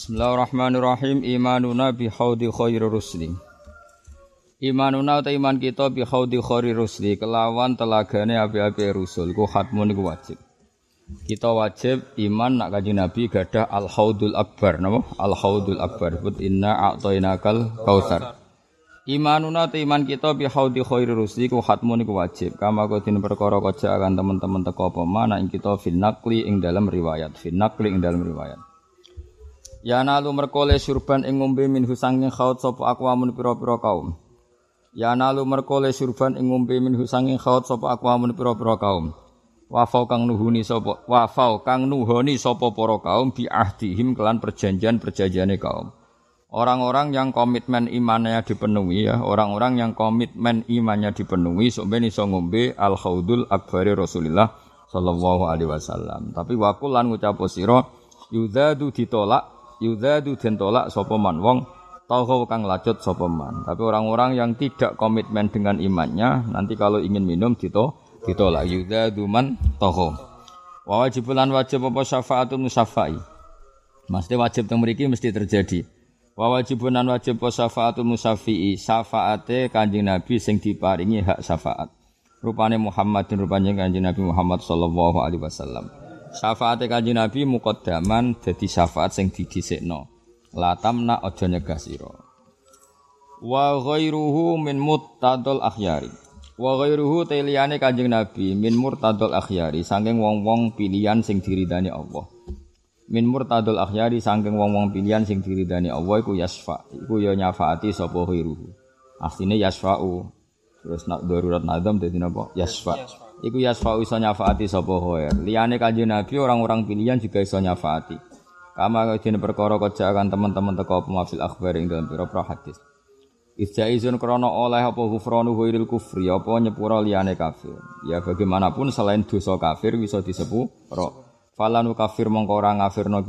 Bismillahirrahmanirrahim. Imanuna bi haudi khairi rusli. Imanuna ta iman kita bi haudi khairi rusli kelawan telagane api-api rusul ku khatmun iku wajib. Kita wajib iman nak Kanjeng Nabi gadah al-haudul akbar napa? Al-haudul akbar. But inna a'tainakal kautsar. Imanuna ta iman kita bi haudi khairi rusli ku khatmun iku wajib. Kama kodine perkara kaja akan teman-teman teko apa mana ing kita fil naqli ing dalam riwayat. Ya nalu merkole surban ing ngombe min husanging khaut sapa akwamun pira-pira kaum. Ya nalu merkole surban ing ngombe min husanging khaut sapa akwamun pira-pira kaum. Wafau kang nuhoni sapa para kaum bi ahdihim kelan perjanjiane kaum. Orang-orang yang komitmen imannya dipenuhi ya, orang-orang yang komitmen imannya dipenuhi sok ben iso ngombe al-khaudul akbari Rasulullah sallallahu alaihi wasallam. Tapi waqul lan ngucap sira yuzadu den tolak sapa man wong tauhu kang lacut sapa man. Tapi orang-orang yang tidak komitmen dengan imannya nanti kalau ingin minum ditolak yuzadu man tauhu. Wa wajibulan wajib apa syafaatul musaffa'i. Mesti wajib teng mriki mesti terjadi. Wa wajibunan wajib apa syafaatul musaffi'i, syafaate Kanjeng Nabi sing diparingi hak syafaat. Rupane Muhammadin rupane Kanjeng Nabi Muhammad sallallahu alaihi wasallam. Syafaate Kanjeng Nabi muqaddaman dadi syafaat sing didhisikno. La tamna aja nyegah sira. Wa ghairuhu min muttadul akhyari. Wa ghairuhu teliyane Kanjeng Nabi min murtadul akhyari saking wong-wong pilihan sing diridani Allah. Min murtadul akhyari saking wong-wong pilihan sing diridani Allah iku yasfa. Iku ya nyafaati sapa ghairuhu. Asline yasfa'u. Terus nak darurat nadam dadi napa? Yasfa'. Iku yasfa'u iso nyafaati sapa khair. Liyane Kanjeng Nabi orang-orang pilihan juga iso nyafaati. Kama dene perkara kaja akan teman-teman teko pemafil akhbar ing dalam pira-pira hadis. Ijaizun krana oleh apa ghufranu ghairil kufri apa nyepura liyane kafir. Ya bagaimanapun selain dosa kafir bisa disepuro. Falanu kafir mongko ora ngafirno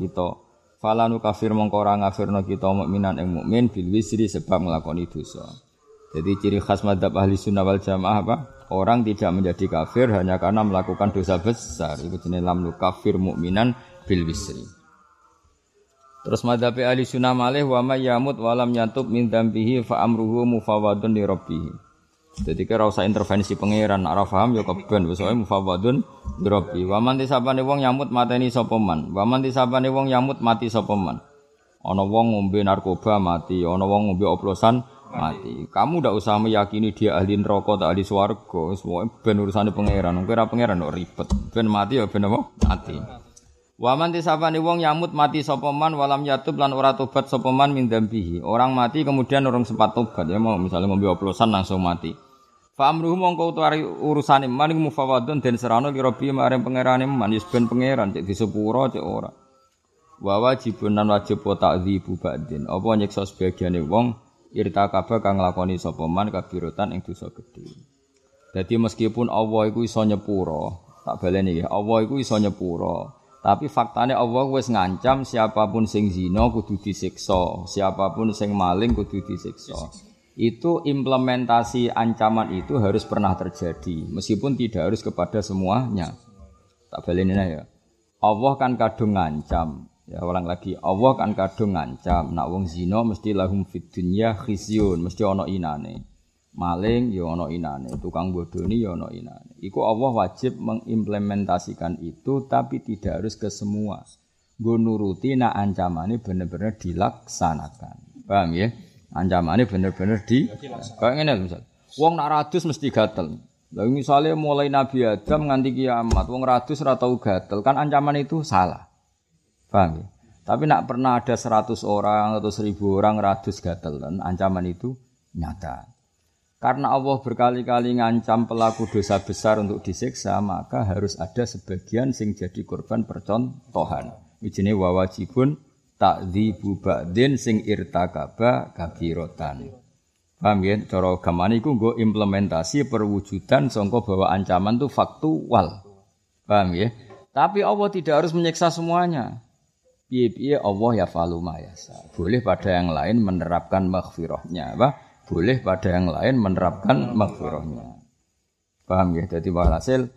kita. Mukminan ing mukmin bil wisri sebab nglakoni dosa. Jadi ciri khas madzhab ahli sunnah wal jamaah apa? Orang tidak menjadi kafir hanya karena melakukan dosa besar. Itu jenis lam kafir mukminan bil wisri. Terus madzhab ahli sunnah malih wa may yamut wa lam yatub min dzambihi fa amruhu mufawwadun li rabbih. Jadi kira usah intervensi pangeran, ora paham ya keben wis wae mufawwadun li rabbih. Wa man tisabane wong yamut mateni sapa man. Wa man tisabane wong yamut mati sapa man. Ana wong ngombe narkoba mati, ana wong ngombe oplosan mati. Kamu ndak usah meyakini dia ahli neraka atau ahli swarga. Wis ben urusane pangeran. Wong ora pangeran kok ribet. Ben mati ya ben apa? Mati. Wa man tisabane wong yamut mati sapa man walam yatub lan ora tobat sapa man min dzambihi. Orang mati kemudian orang sempat tobat ya mau misalnya ngombe oplosan langsung mati. Fa amruhu mongko utawi urusane man mufawwadun den serana li rabbi marang pangerane man wis ben pangeran cek disepuro cek ora. Wa wajibun lan wajib ta'dzibu ba'din. Apa nyiksa sebagiane wong irtakaba kang nglakoni sapa man kabirotan ing dosa gedhe. Dadi meskipun Allah iku iso nyepuro, tak baleni nggih, Allah iku iso nyepuro. Tapi faktane Allah wis ngancam siapapun sing zina kudu disiksa, siapapun sing maling kudu disiksa. Itu implementasi ancaman itu harus pernah terjadi, meskipun tidak harus kepada semuanya. Tak baleni ya. Allah kan kadung ngancam. Ya ulang lagi, Allah kan kadung ngancam nak wong zina mesti lahum fid dunya khizyun, mesti ana inane. Maling ya ana inane, tukang bodoni ya ana inane. Iku Allah wajib mengimplementasikan itu tapi tidak harus ke semua. Nggo nuruti nak ancamane bener-bener dilaksanakan. Paham ya? Ancamane bener-bener kayak ngene misal. Wong nak radus mesti gatel. Lah misale mulai Nabi Adam nganti kiamat wong radus ora tau gatel, kan ancaman itu salah. Paham ya? Tapi nak pernah ada 100 orang atau 1000 orang radus gatelan, ancaman itu nyata. Karena Allah berkali-kali ngancam pelaku dosa besar untuk disiksa, maka harus ada sebagian sing jadi korban percontohan. Wijine wa wajibun ta'dzibu ba'din sing irtakaba kabiratan. Paham ya? Cara gamane iku nggo implementasi perwujudan sangka bahwa ancaman itu faktual. Paham ya? Tapi Allah tidak harus menyiksa semuanya. Piye-piye Allah ya falu ma yasa. Boleh pada yang lain menerapkan maghfirahnya, apa? Boleh pada yang lain menerapkan maghfirahnya. Paham ya? Jadi walhasil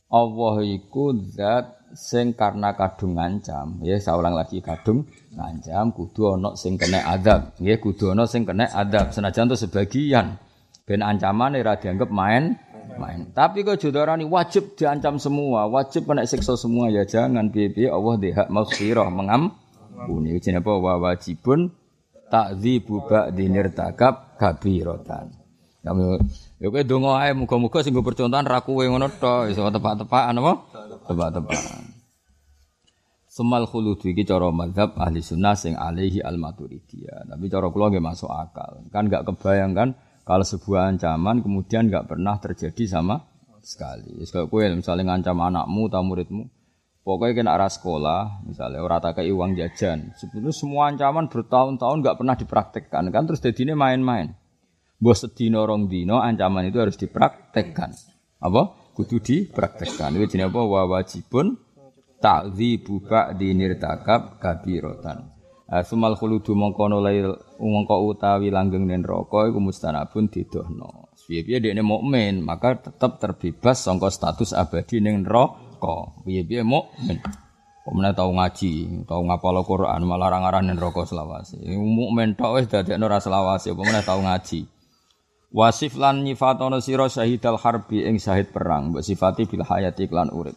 Allah iku zat sing karena kadung ngancam, ya saulang lagi kadung ngancam kudu ana sing kena azab, nggih kudu ana sing kena azab senajan to sebagian ben ancamane ora dianggap main. Tapi kok jodarani wajib diancam semua, wajib kena siksa semua ya jangan piye-piye Allah di hak maghfirah mengampuni jenenge apa wajibun takdzibu ba'dinir takab kabiratan. Ya kowe donga ae muga-muga sing go percontohan ra kowe ngono tok iso tepak-tepakan apa? Tepak-tepakan. Semal khulud iki cara mazhab ahli sunnah sing alaihi al-maturidiyah. Tapi cara kula nggih masuk akal. Kan enggak kebayang kan kalau sebuah ancaman kemudian enggak pernah terjadi sama sekali. Wis kaya kowe misalnya ngancam anakmu atau muridmu, pokoknya kena arah sekolah, misalnya ora tak kei uang jajan. Sebetulnya semua ancaman bertahun-tahun enggak pernah dipraktekkan kan terus dadine main-main. Mbok sedina rong dina ancaman itu harus dipraktekkan. Apa? Kudu dipraktekkan. Iki jenenge apa? Wajibun ta'dzibu ba'dinir takab kabiratan. Sumal khuludu mongko utawi langgeng ning neraka iku mustanabun didohno. Piye-piye dekne mukmin, maka tetap terbebas saka status abadi ning neraka. Piye-piye mukmin. Pemenang tau ngaji, tau ngapal Al-Qur'an malah larang-larang ning neraka selawase. Mukmin tok wis dadekno ora selawase, pemenang tau ngaji. Wasif lan nyifatono sira syahidal harbi ing syahid perang, mbok sifati bil hayati lan urip.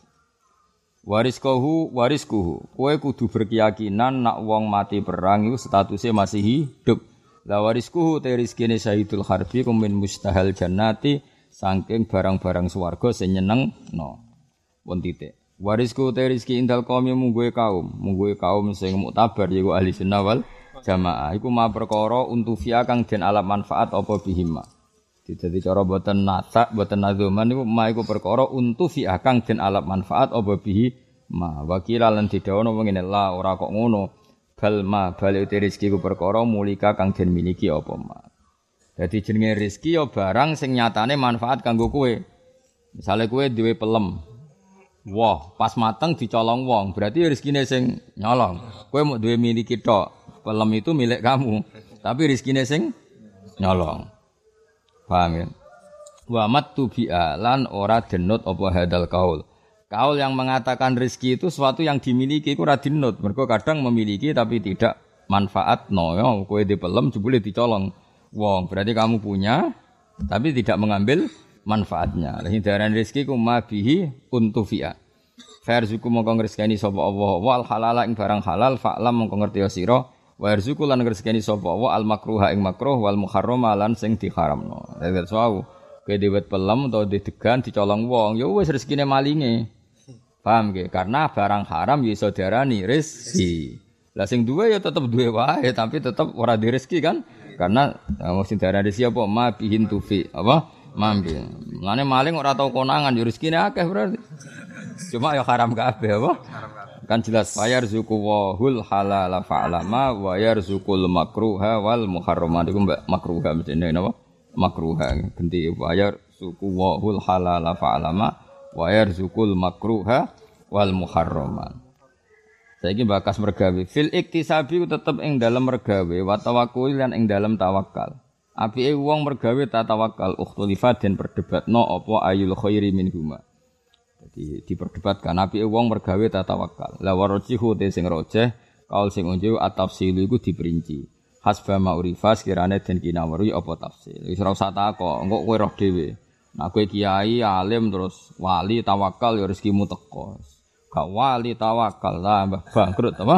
Wariskuhu kowe kudu berkeyakinan nak wong mati perang iku statuse masih hidup. La wariskuhu te rezekine syahidul harbi kumin mustahil jannati saking barang-barang swarga sing nyenengno. Pun titik. Wariskuhu te rezeki indal kaum mungguhe kaum sing muktabar yaiku ahli sunnah wal jamaah iku ma perkara untufia kang den alam manfaat apa bihima. Dadi cara boten nasak, boten nadzuman niku ma iku perkara untufi kang den alap manfaat apa bihi ma wakila lan didhawono ngene la ora kok ngono bal ma bal rezeki ku perkara mulika kang den miliki apa ma. Dadi jenenge rezeki ya barang sing nyatane manfaat kanggo kowe. Misale kowe duwe pelem. Wah, pas mateng dicolong wong, berarti rezekine sing nyolong. Kowe mau duwe miliki tok. Pelem itu milik kamu, tapi rezekine sing nyolong. Paham ya? Wa mattu bi'alan ora denut apa hadal kaul. Kaul yang mengatakan rezeki itu sesuatu yang dimiliki iku ora denut. Mergo kadang memiliki tapi tidak manfaat no. Ya, kowe dipelem jebule dicolong wong. Berarti kamu punya tapi tidak mengambil manfaatnya. Lah hindaran rezeki ku mabihi untufi'a. Farzuku mongko ngresgani sapa Allah wal halala ing barang halal fa'lam mongko ngerti sira. Wa yarzuqu lan ngresekani sapa wa al makruha ing makruh wal muharrama lan sing diharamno. Dadi sawu kowe dewet pelem utawa didegan dicolong wong ya wis rezekine malinge. Paham nggih? Karena barang haram ya iso diarani rezeki. Lah sing duwe ya tetep duwe wae tapi tetep ora di rezeki kan? Karena mesti diarani rezeki apa ma bihin tufi apa? Mambi. Mulane maling ora tau konangan ya rezekine akeh berarti. Cuma ya haram kabeh apa? Kan jelas fayar zuku wahul halala fa'lama wa yarzukul makruha wal muharrama iku makruha mestine napa makruha ganti fayar zuku wahul halala fa'lama wa yarzukul makruha wal muharrama. Saiki bakas mergawe fil iktisabi tetep ing dalem mergawe wa tawakkul lan ing dalem tawakal. Apike wong mergawe ta tawakal ukhtulifat den perdebatno apa ayul khairi minhuma. Jadi diperdebatkan apike wong mergawe tatawakal. La warajihu te sing rojeh kaul sing unjuk at-tafsil iku diperinci. Hasba ma'rifas kirane den kinawari apa tafsil. Wis ora usah takok, engko kowe roh dhewe. Nah kowe kiai alim terus wali tawakal ya rezekimu teko. Gak wali tawakal lah bangkrut apa?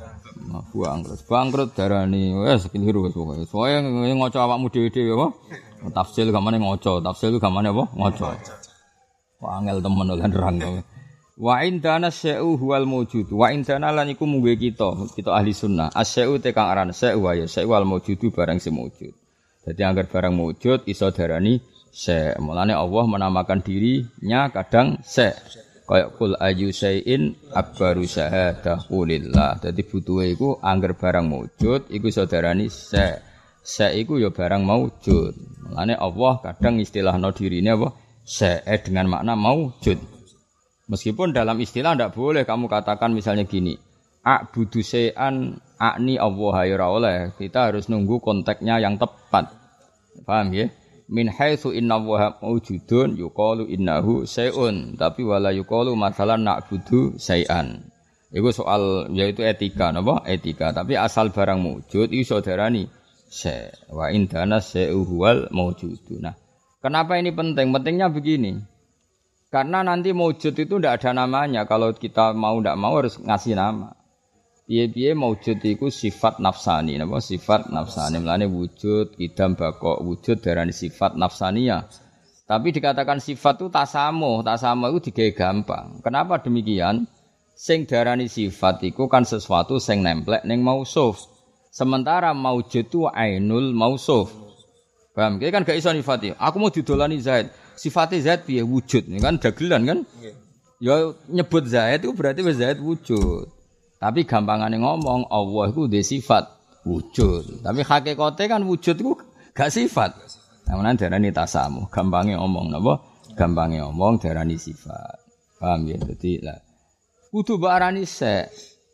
Bangkrut darani wis keliru wis pokoke. Soale ngoco awakmu dhewe-dhewe apa? Tafsil gamane ngoco, tafsil ku gamane apa? Ngoco. Wangel temen lan nerang. Wa indana syai'u huwal mawjud. Wa indana lan iku mungguhe kita ahli sunnah. Asyai'u te kang aran syai'u wa ya syai'u wal mawjudu barang sing mawjud. Dadi anggar barang mawjud iso darani syai'. Mulane Allah menamakan dirinya kadang syai'. Kaya kul ayu syai'in akbaru syahadah qulillah. Dadi butuhe iku anggar barang mawjud iku iso darani syai'. Syai' iku ya barang mawjud. Mulane Allah kadang istilahno dirine apa? Syai' dengan makna maujud. Meskipun dalam istilah tidak boleh kamu katakan misalnya gini, a'budu syai'an a'ni Allah ya ora oleh. Kita harus nunggu konteksnya yang tepat. Paham ya? min haitsu inna wa maujudun yuqalu innahu syai'un tapi wala yuqalu mathalan na'budu syai'an. Iku soal yaitu etika napa? Etika. Tapi asal barang wujud iso darani syai'. Wa indana syai'u huwal maujudu. Nah, kenapa ini penting? Pentingnya begini. Karena nanti maujud itu ndak ada namanya. Kalau kita mau ndak mau harus ngasih nama. Piye-piye maujud iku sifat nafsani, napa? Sifat nafsani. Mulane wujud, idam, baqo, wujud darani sifat nafsaniyah. Tapi dikatakan sifat itu tasamuh. Tasamuh itu digawe gampang. Kenapa demikian? Sing darani sifat iku kan sesuatu sing nemplek ning mausuf. Sementara maujud itu ainul mausuf. Paham? Kita kan gak iso nifati. Aku mau didolani Zaid. Sifatnya Zaid piye wujud, kan dagelan kan? Ya nyebut Zaid itu berarti Zaid wujud. Tapi gampangane ngomong Allah itu dhe sifat wujud. Tapi hakikate kan wujud itu gak sifat. Namanya darani tasamuh. Gampange ngomong napa? Gampange ngomong darani sifat. Paham ya? Dadi lah kudu barani sek.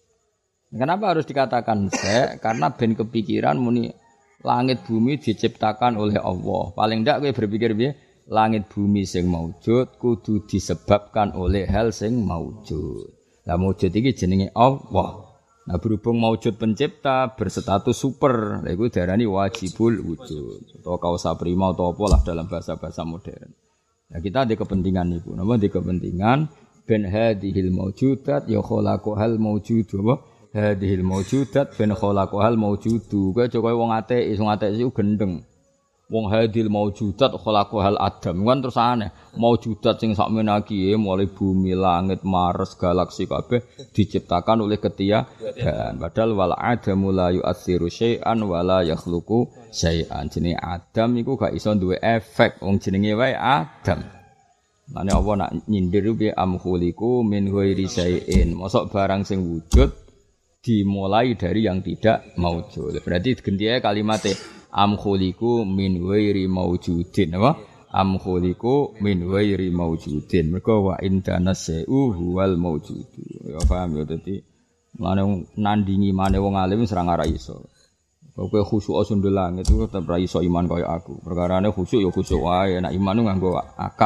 Kenapa harus dikatakan sek? Karena ben kepikiran muni langit bumi diciptakan oleh Allah. Paling ndak kowe berpikir piye? Langit bumi sing maujud kudu disebabkan oleh hal sing maujud. Lah maujud iki jenenge Allah. Nah berhubung maujud pencipta berstatus super, lha iku diarani wajibul wujud atau kausa prima atau apa lah dalam bahasa-bahasa modern. Nah kita ada kepentingan niku. Napa ada kepentingan ben hadhil maujudat ya khalaqahal maujudu apa? Hadhil maujudat ben khalaqahal maujudu. Kowe aja kaya wong ateis iku gendeng. Wong hadil maujudat khalaqahal adam kan terus aneh. Maujudat sing sakmene iki mulai bumi, langit, Mars, galaksi kabeh diciptakan oleh ketiadaan. Padahal wal adamu la yu'atsiru syai'an wa la yakhluqu syai'an. Jenenge Adam iku gak iso duwe efek wong jenenge wae Adam. Mane apa nak nyindir piye amkhuliku min ghairi syai'in. Mosok barang sing wujud dimulai dari yang tidak maujud. Berarti ganti kalimatnya am khuliku min ghairi maujudin apa am khuliku min ghairi maujudin mergo wa indana syai'u huwal maujudu ya paham ya dadi mane nandingi mane wong alim serang ora iso kowe khusyuk sundul langit itu tetep ra iso iman kaya aku perkarane khusyuk ya khusyuk wae nek iman nganggo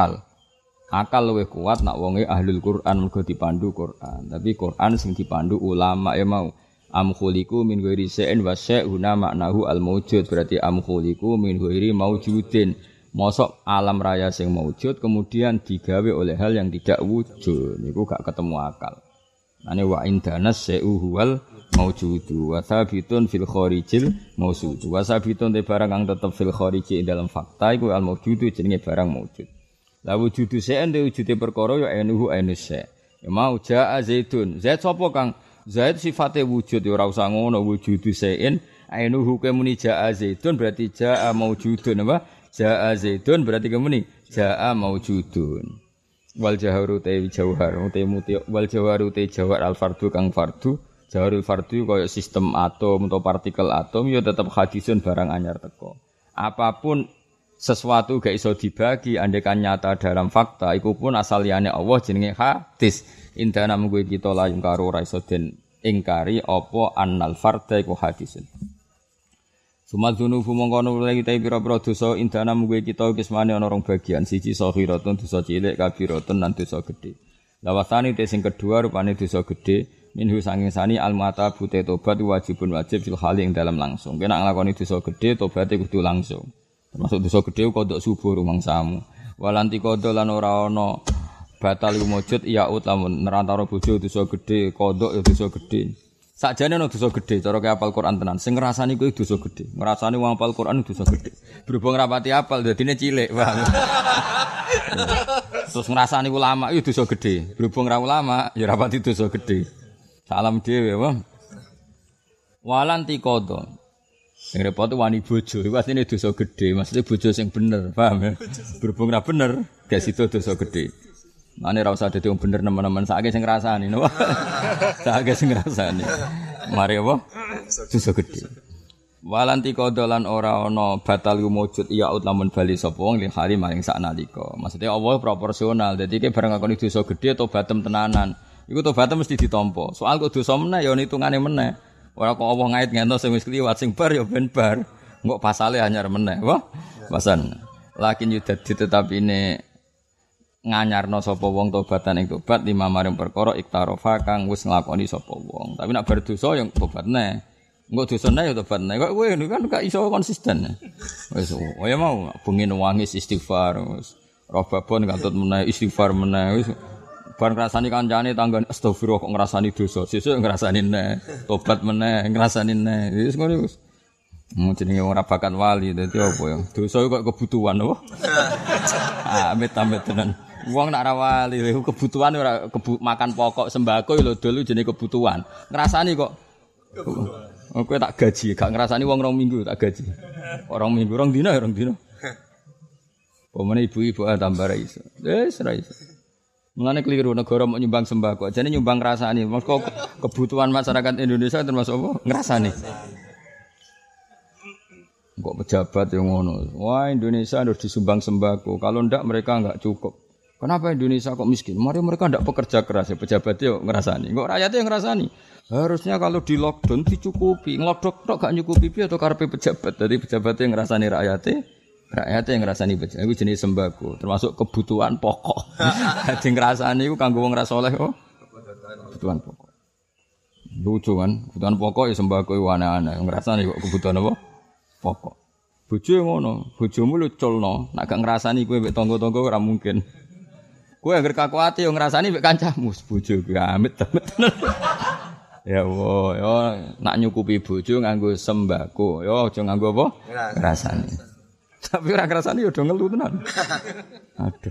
akal luwih kuat nak wonge ahlul Quran mergo dipandu Quran tapi Quran sing dipandu ulama mau am khuliku min ghairi syai'in wa syai'una maknahu al maujud berarti am khuliku min ghairi maujudin mosok alam raya sing maujud kemudian digawe oleh hal yang tidak wujud niku gak ketemu akal. Ane wa indana syai'u huwal maujudu wa sabitun fil kharijil mausud wa sabitun te barang kang tetep fil khariji dalam fakta iku al maujudu jenenge barang maujud. La wujudu syai'in de wujude perkara ya anuhu ainus syai'. Ya mau jaa zaitun. Zait sapa kang Zaid sifatnya wujud ya ora usah ngono wujudu sein ainuhu kemuni jaa zaidun berarti jaa maujudun apa jaa zaidun berarti kemuni jaa maujudun wal jaharu ta jauhar muti wal jawaru ta jawar al fardu kang fardu jawarul fardu kaya sistem atom atau partikel atom ya tetap hadisun barang anyar teko apapun sesuatu gak iso dibagi andekan nyata dalam fakta iku pun asal liyane Allah jenenge hadis indana munggo kita layung karo ora iso den ingkari apa annal fardha iku hadisun sumadzunufu mongkono lagi ta pira-pira dosa indana munggo kita kismane ana rong bagian siji sakhiratun dosa cilik kabiratun lan dosa gedhe lawasane te sing kedua rupane dosa gedhe minhu sanging sani almata bute tobat wajibun wajib fil hali ing dalam langsung kena nglakoni dosa gedhe tobaté kudu langsung termasuk dosa gedhe kodok subuh rumangsamu walanti kodok lan ora ana batal iku mujud yaut lamun nerantara bojo dosa gedhe kodok ya dosa gedhe sakjane ana dosa gedhe cara ke hafal Quran tenan sing ngrasani kuwi dosa gedhe ngrasani wong hafal Quran dosa gedhe berhubung rapati hafal dadine cilik paham terus ngrasani ulama itu dosa gedhe berhubung ra ulama ya rapati dosa gedhe salam dhewe wong walanti kodok sing repot wani bojo iku asline dosa gedhe maksudnya bojo sing bener paham ya berhubung ra bener gak sido dosa gedhe mane ra usah dadi wong bener nemen-nemen sakake sing ngrasani napa sakake sing ngrasani mari apa dosa gedhe walanti kodolan ora ana batal wujud ya ut lamun bali sapa wong li hali maring saknalika maksudnya Allah proporsional dadi iki bareng ngakoni dosa gedhe tobatem tenanan iku tobatem mesti ditampa soal kok dosa meneh ya hitungane meneh ora kok Allah ngait ngentos sing wis kliwat sing bar ya ben bar engko pasale anyar meneh wah pasan Lakin yudadi tetapi ini nganyarno sapa wong tobatan ing tobat lima maring perkara iktarofa kang wis nglakoni sapa wong. Tapi nek bar dosa yang tobat neh. Engko dosane ya tobat neh. Kok kowe kan gak iso konsisten. Wis ya mau bengi nangis istighfar wis. Robabon kantut meneh istighfar meneh wis. Bar ngrasani kancane tanggon astagfirullah kok ngrasani dosa. Sesuk ngrasani neh. Tobat meneh ngrasani neh. Wis ngono wis. Jenenge ora bakat wali dadi apa ya? Dosa kok kebutuhan apa? Amit-amit tenan. Wong nak ra wali kebutuhan ora makan pokok sembako lho dulu jenenge kebutuhan. Ngrasani kok kowe tak gaji, gak ngrasani wong 2 minggu tak gaji. 2 minggu, 2 dina ya 2 dina. Pemene ibu-ibu tambah ra iso. Wis ra iso. Mulane keliru negara mau nyumbang sembako, jane nyumbang ngrasani. Mengko kebutuhan masyarakat Indonesia termasuk apa? Ngrasani. Kok pejabat yang ngono. Wah, Indonesia harus disumbang sembako. Kalau ndak mereka enggak cukup. Kenapa Indonesia kok miskin? Mari mereka ndak pekerja keras ya pejabatnya ngerasani. Kok rakyatnya ngerasani? Harusnya kalau di lockdown dicukupi. Ngelodok tok gak nyukupi piye atau karepe pejabat. Jadi pejabatnya ngerasani rakyatnya ngerasani pejabat. Iku jenis sembako, termasuk kebutuhan pokok. Jadi ngerasani iku kanggo wong ra saleh kok. Kebutuhan pokok. Lucu kan? Kebutuhan pokok ya sembako iku aneh-aneh. Ngerasani kok kebutuhan apa? Pokok. Bojo ngono, bojomu lu culno, nek gak ngrasani kowe mbek tangga-tangga ora mungkin. Kowe anggere kakuati yo ngrasani mbek kancamu, bojo kuwi amit-amit. Ya Allah, yo nak nyukupi bojo nganggo sembako, yo aja nganggo apa? Ngrasani. Tapi ora ngrasani yo do ngelu tenan. Aduh.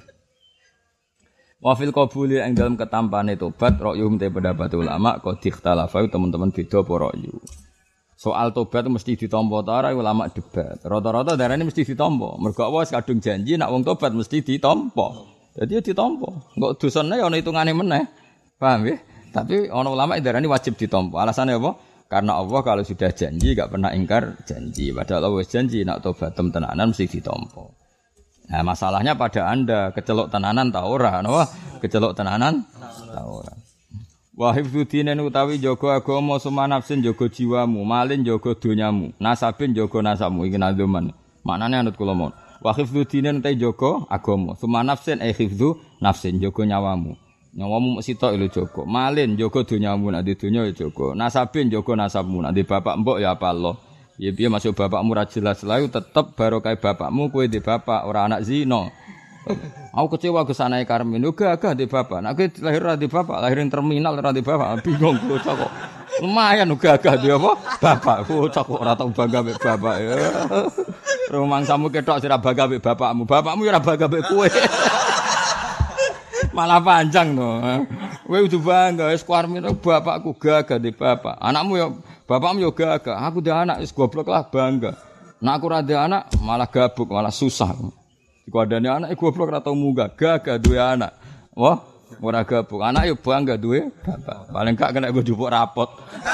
Wa fil qabuli ing dalem ketampane tobat ra'yum te pendapat ulama qad ikhtalafa teman-teman beda apa ra'yu. Soal tobat mesti ditampa ta ora ulama debat. Rata-rata darane mesti ditampa. Mergo Allah wis kadung janji nek wong tobat mesti ditampa. Dadi ya ditampa. Engko dosane ya ana hitungane meneh. Paham ya? Tapi ana ulama darane wajib ditampa. Alasannya apa? Karena Allah kalau sudah janji enggak pernah ingkar janji. Padahal Allah wis janji nek tobatem tenanan mesti ditampa. Nah, masalahnya pada Anda kecelok tenanan ta ora? Napa? Kecelok tenanan ta ora? Wa hifdzuddin utawi jaga agama sumanafsin jaga jiwamu, malin jaga donyamu, nasabin jaga nasabmu iki nadzuman. Maknane anut kula mon. Wa hifdzuddin utawi jaga agama, sumanafsin hifdzu nafsin jaga nyawamu. Nyawamu mung sitok lho jaga. Malin jaga donyamu, nek di donya ya jaga. Nasabin jaga nasabmu, nek di bapak mbok ya apa Allah. Ya piye masuk bapakmu ra jelas layu tetep barokah bapakmu kowe di bapak ora anak zina. Aku kecewa kesanae Karmin, gagah di bapak. Nek lahir ra di bapak, lahirin terminal ra di bapak, bingung bocah kok. Lumayan gagah di apa? Bapak, bocah kok ora tau bangga mek bapak ya. Rumangsamu ketok sira bangga mek bapakmu. Bapakmu ya ora bangga mek kowe. Malah panjang to. Kowe kudu bangga wis Karmin bapakku gagah di bapak. Anakmu ya bapakmu ya gagah. Aku dhe anak wis goblok lah bangga. Nek aku ra dhe anak malah gabuk, malah susah. Iku adane anak goblok ora tau munggah, gagah duwe anak. Wah, ora gabuk. Anak yo bangga duwe bapak. Paling gak kena go jupuk rapot.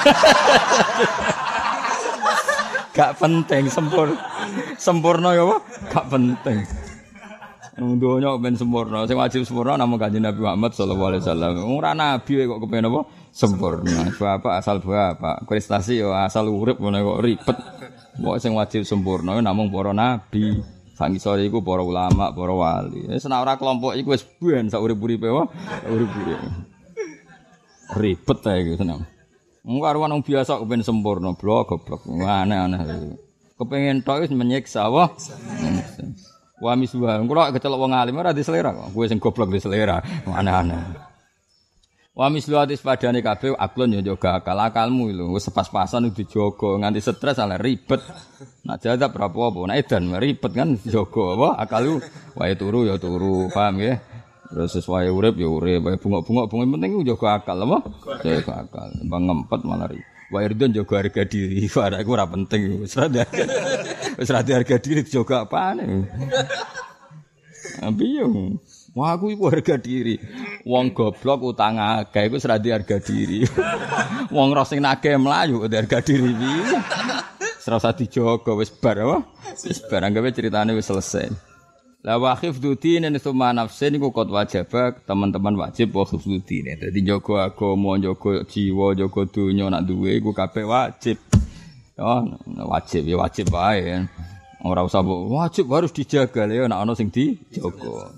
Gak penting sempurna yo gak penting. Nang donya ben sempurna. Sing wajib sempurna namung Kanjeng Nabi Muhammad sallallahu alaihi wasallam. Ora nabi kok kepen apa? Sempurna. Bapak asal bapak, prestasi yo asal urip ngono kok ribet. Kok sing wajib sempurna namung para nabi. Sang isore iku para ulama, para wali. Wis nek ora kelompok iku wis ben sak urip-uripe wae, urip-uripe. Ribet ae iku seneng. Wong karo wong biasa kepen sempurna, blok goblok. Aneh-aneh. Kepengin tok wis menyiksa wae. Wa miswa. Kulo kecelok wong alim ora di selera kok. Kowe sing goblok di selera. Aneh-aneh. Wa mislu atis padane kabeh aklon yo jaga akalmu lho wis pas-pasan dijogo nganti stres ala ribet. Nak jadap rapopo nek edan ribet kan dijogo apa akal wae turu ya turu paham nggih. Terus sesuai urip ya urip wae bungok-bungok penting jaga akal apa? Jaga akal. Bang ngempet malah ribet. Wae ridon jaga harga diri. Ora iku ora penting wis ra harga diri dijogo apane. Ambiung. Wah aku iku harga diri. Wong goblok utang akeh iku seradi harga diri. Wong roh sing nagih mlayu harga diri iki. Serasa dijogo wis bar apa? Wis bar anggape ceritane wis selesai. La wa khifduddin summa nafsin iku kot wajib teman-teman wajib wa khifduddin. Dadi jaga agama, jaga jiwa, jaga donya nak duwe iku kabeh wajib. Oh, wajib ya wajib wae. Ora usah wajib harus dijaga lho nek ana sing dijaga.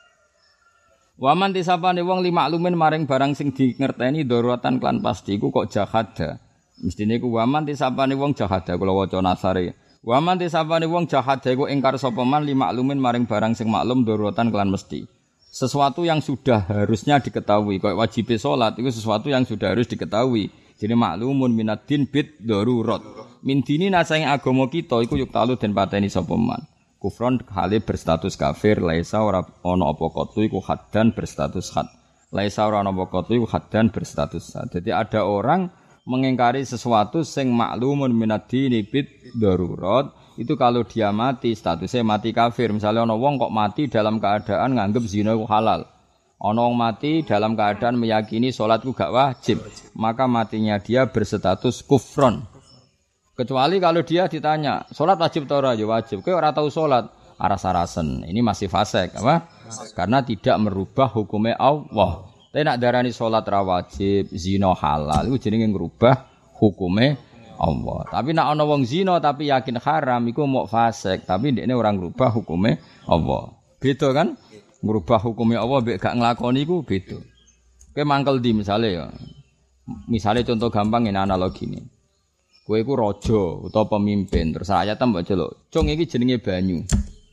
Waman tisapane wong li maklumin maring barang sing dingerteni daruratan klan pasti iku kok jahada. Mestine iku waman tisapane wong jahada kula waca nasare. Waman tisapane wong jahada iku ingkar sapa man li maklumin maring barang sing maklum daruratan klan mesti. Sesuatu yang sudah harusnya diketahui, kaya wajib salat itu sesuatu yang sudah harus diketahui. Jadi maklumun minaddin bid darurat. Min dini nasang agama kita iku yuktalu den pateni sapa man. Kufron hale berstatus kafir, laisa ora ana apa qatu iku haddan berstatus had. Laisa ora ana apa qatu iku haddan berstatus had. Jadi ada orang mengingkari sesuatu sing maklumun minaddin bid darurat. Itu kalau dia mati statusnya mati kafir. Misalnya ana wong kok mati dalam keadaan nganggep zina itu halal. Ana wong mati dalam keadaan meyakini salat itu gak wajib, maka matinya dia berstatus kufron. Kecuali kalau dia ditanya, salat wajib ta ora? Ya wajib. Kowe ora tau salat, aras-arasen. Ini masih fasik, apa? Karena tidak merubah hukumnya Allah. Tapi nak darani salat ra wajib, zina halal, iku jenenge ngrubah hukumnya Allah. Tapi nak ana wong zina tapi yakin haram iku mok fasik, tapi ndekne ora ngrubah hukume Allah. Beda kan? Ngrubah hukume Allah mbek gak nglakoni iku beda. Kowe mangkel di misale ya. Misale contoh gampang ngene analogine. Kowe iku raja utawa pemimpin, terus rakyat mbok celuk. Cung iki jenenge banyu.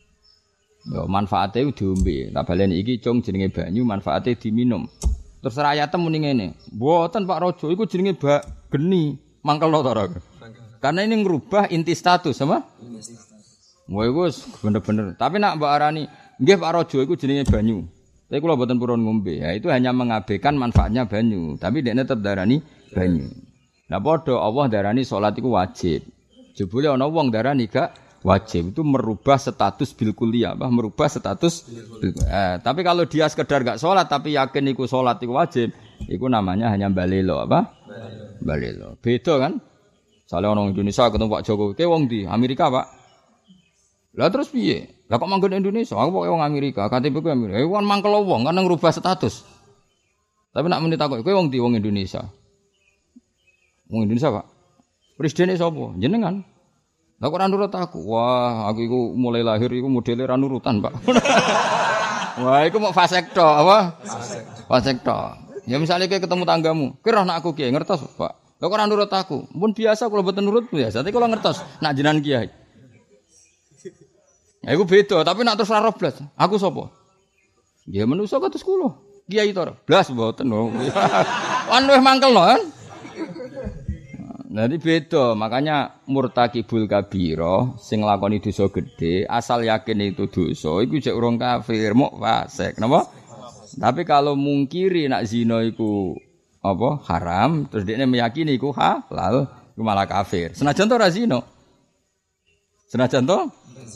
Ya manfaate diombe. Tak baleni iki cung jenenge banyu, manfaate diminum. Terus rakyat muni ngene, "Mboten Pak Raja, iku jenenge geni." Mangkel to ora? Karena ini ngerubah inti status apa? Wah iku bener-bener. Tapi nak mbak arani, nggih Pak Raja iku jenenge banyu. Tapi kula mboten purun ngombe. Ya itu hanya mengabaikan manfaatnya banyu, tapi dekne tetep darani banyu. Nah padha Allah darani salat iku wajib. Jebule ana wong darani gak wajib. Itu merubah status bil kulliyah, merubah status tapi kalau dia sekedar gak salat tapi yakin iku salat iku wajib, iku namanya hanya balelo apa? Balelo. Beda kan? Soale orang Indonesia ketemu Pak Jokowi, "Ke wong ndi? Amerika, Pak." Lah terus piye? Lah kok manggon Indonesia? Aku pokoke wong Amerika, KTP ku Amerika. Iku kan mangkel wong kan ngrubah status. Tapi nak muni takok, "Kowe wong ndi? Wong Indonesia." Wong Indonesia, Pak. Presiden sapa? Jenengan. Lah kok ora nurut aku? Wah, aku iku mulai lahir iku modele ra nurutan, Pak. Wah, iku mau fasek tok, apa? Fasek tok. Ya misalnya kowe ketemu tanggamu, kowe roh nak aku kiai ngertos, Pak. Lah kok ora nurut aku? Mun biasa kula mboten nurut biasa, tapi kula ngertos nak jenengan kiai. Ya iku beda, tapi nak terus ra roh blas. Aku sapa? Ya manusa kados kula. Kiai to ora? Blas mboten. Kan wis mangkelno kan? Jadi beda, makanya murtakibul kabira sing nglakoni dosa gedhe asal yakin itu dosa iku jek urung kafir, mok fasik, napa? Tapi kalau mungkiri nak zina iku apa haram, terus dekne meyakini iku halal, iku malah kafir. Senajan to ora zina. Senajan to?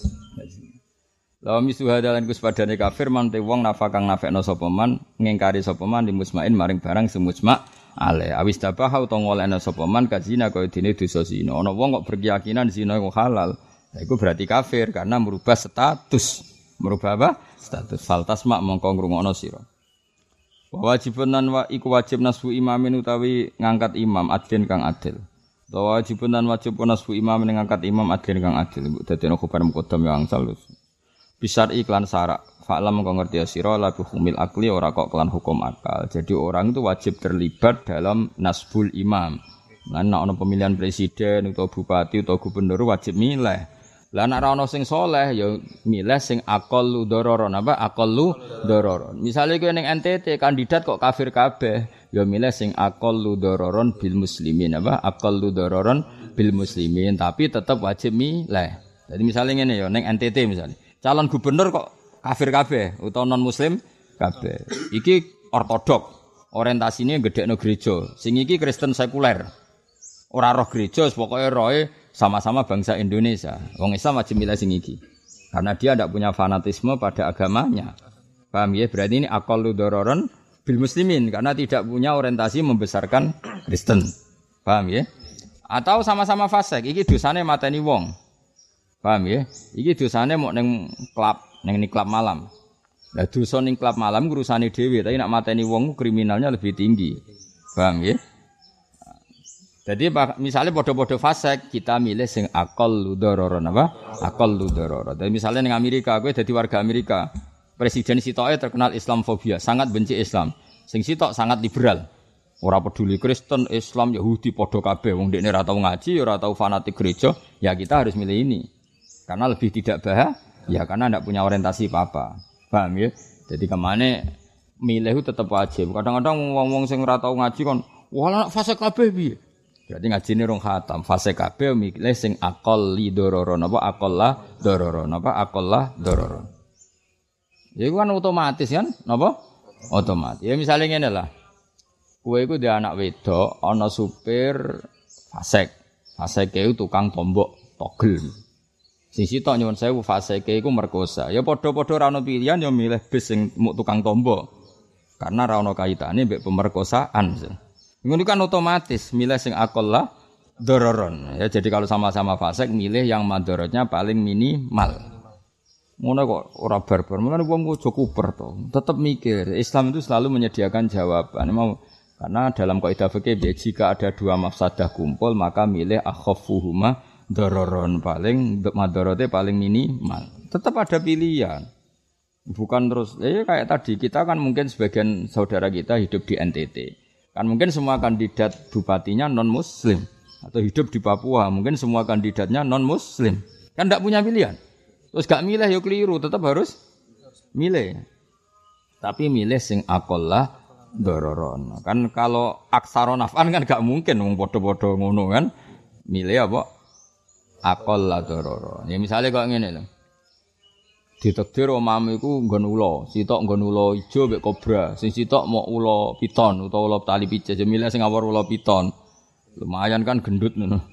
Lawa misuha dalan kus padane kafir man te wong nafakang nafekno sapa man ngingkari sapa man di musmain maring barang semusma ale awis tabah utawa ngolehna sapa man kazina kaya dene dosa zina. Ana wong kok berkeyakinan zina iku halal. Lah iku berarti kafir karena merubah status. Merubah apa? Status faltasma mongko ngrungokno sira. Wajiban wa iku wajib nasbu imamin utawi ngangkat imam adlen kang adil. Wajiban wajib nasbu imam ngangkat imam adlen kang adil. Dadene khabar muqaddam yang salus. Bisar iklan sarak. Fa'lam kau ngerti ya sira la humil akli ora kok kelan hukum akal. Jadi orang itu wajib terlibat dalam nasbul imam. Lan nek ana pemilihan presiden utawa bupati utawa gubernur wajib milih. Lah nek ora ana sing saleh ya milih sing aqallu dararon apa aqallu dararon. Misale kowe ning NTT kandidat kok kafir kabeh, ya milih sing aqallu dararon bil muslimin apa aqallu dararon bil muslimin tapi tetap wajib milih. Jadi misalnya ngene ya ning NTT misalnya. Calon gubernur kok kafir kabeh utawa non muslim kabeh. Iki ortodok. Orientasine gedhekno gereja. Sing iki Kristen sekuler. Ora roh gereja, pokoke rohe sama-sama bangsa Indonesia. Wong Islam wajib milih sing iki. Karena dia tidak punya fanatisme pada agamanya. Paham ya? Berarti ini aqallu dararon bil muslimin karena tidak punya orientasi membesarkan Kristen. Paham ya? Atau sama-sama fasik, iki dosane mateni wong. Paham ya? Iki dosane mok ning klub, ning klub malam. Lah dosa ning klub malam urusane dhewe, tapi nek mateni wong kriminalnya lebih tinggi. Paham ya? Jadi misalnya podo-podo fasik, kita milih sing aqallu dararan apa? Aqallu dararan. Jadi misalnya ning Amerika, kowe dadi warga Amerika, presiden sitoke terkenal Islamfobia, sangat benci Islam. Sing sitok sangat liberal. Ora peduli Kristen, Islam, Yahudi padha kabeh. Wong dekne ora tau ngaji, ora tau fanatik gereja, ya kita harus milih ini. Karena lebih tidak ya karena ndak punya orientasi apa-apa. Paham ya? Jadi kemana milih tetap wajib. Kadang-kadang wong-wong sing ora tau ngaji kon, wah fase kabeh piye? Berarti ngajine rong khatam. Fase kabeh milih sing aqall li dororon apa aqallah dororon apa aqallah dororon. Ya itu kan otomatis kan? Napa? Otomatis. Ya misalnya ngene lah. Kowe iku dhe anak wedok, ana supir fasik. Fasike iku tukang tombok togel. Sing sitok nyuwun sewu fasike iku merkosa. Ya padha-padha ora ono pilihan ya milih bis sing muk tukang tombok. Karena ora ono kaitane mbek pemerkosaan. Ngono kan otomatis milih sing aqallah dororon. Ya jadi kalau sama-sama fasik milih yang madharatnya paling minimal. Ngono kok ora barbar. Mulane wong aja kuper to. Tetep mikir. Islam itu selalu menyediakan jawaban. Mau karena dalam kaidah fikih jika ada dua mafsadah kumpul maka milih akhaffuhuma dororon paling madharate paling minimal. Tetap ada pilihan. Bukan terus kayak tadi kita kan mungkin sebagian saudara kita hidup di NTT. Kan mungkin semua kandidat bupatinya non muslim atau hidup di Papua, mungkin semua kandidatnya non muslim. Kan enggak punya pilihan. Terus gak milih ya keliru, tetap harus milih. Tapi milih sing aqallah dororon. Kan kalau aksaron naf'an kan gak mungkin wong padha-padha ngono kan. Milih apa? Aqallah dororon. Ya misalnya kok ngene lho. Ditakdir omahmu iku nggon ula, sitok nggon ula ijo mek kobra, sing sitok mau ula piton utawa ula tali pijet, ya milih sing awor ula piton. Lumayan kan gendut ngono.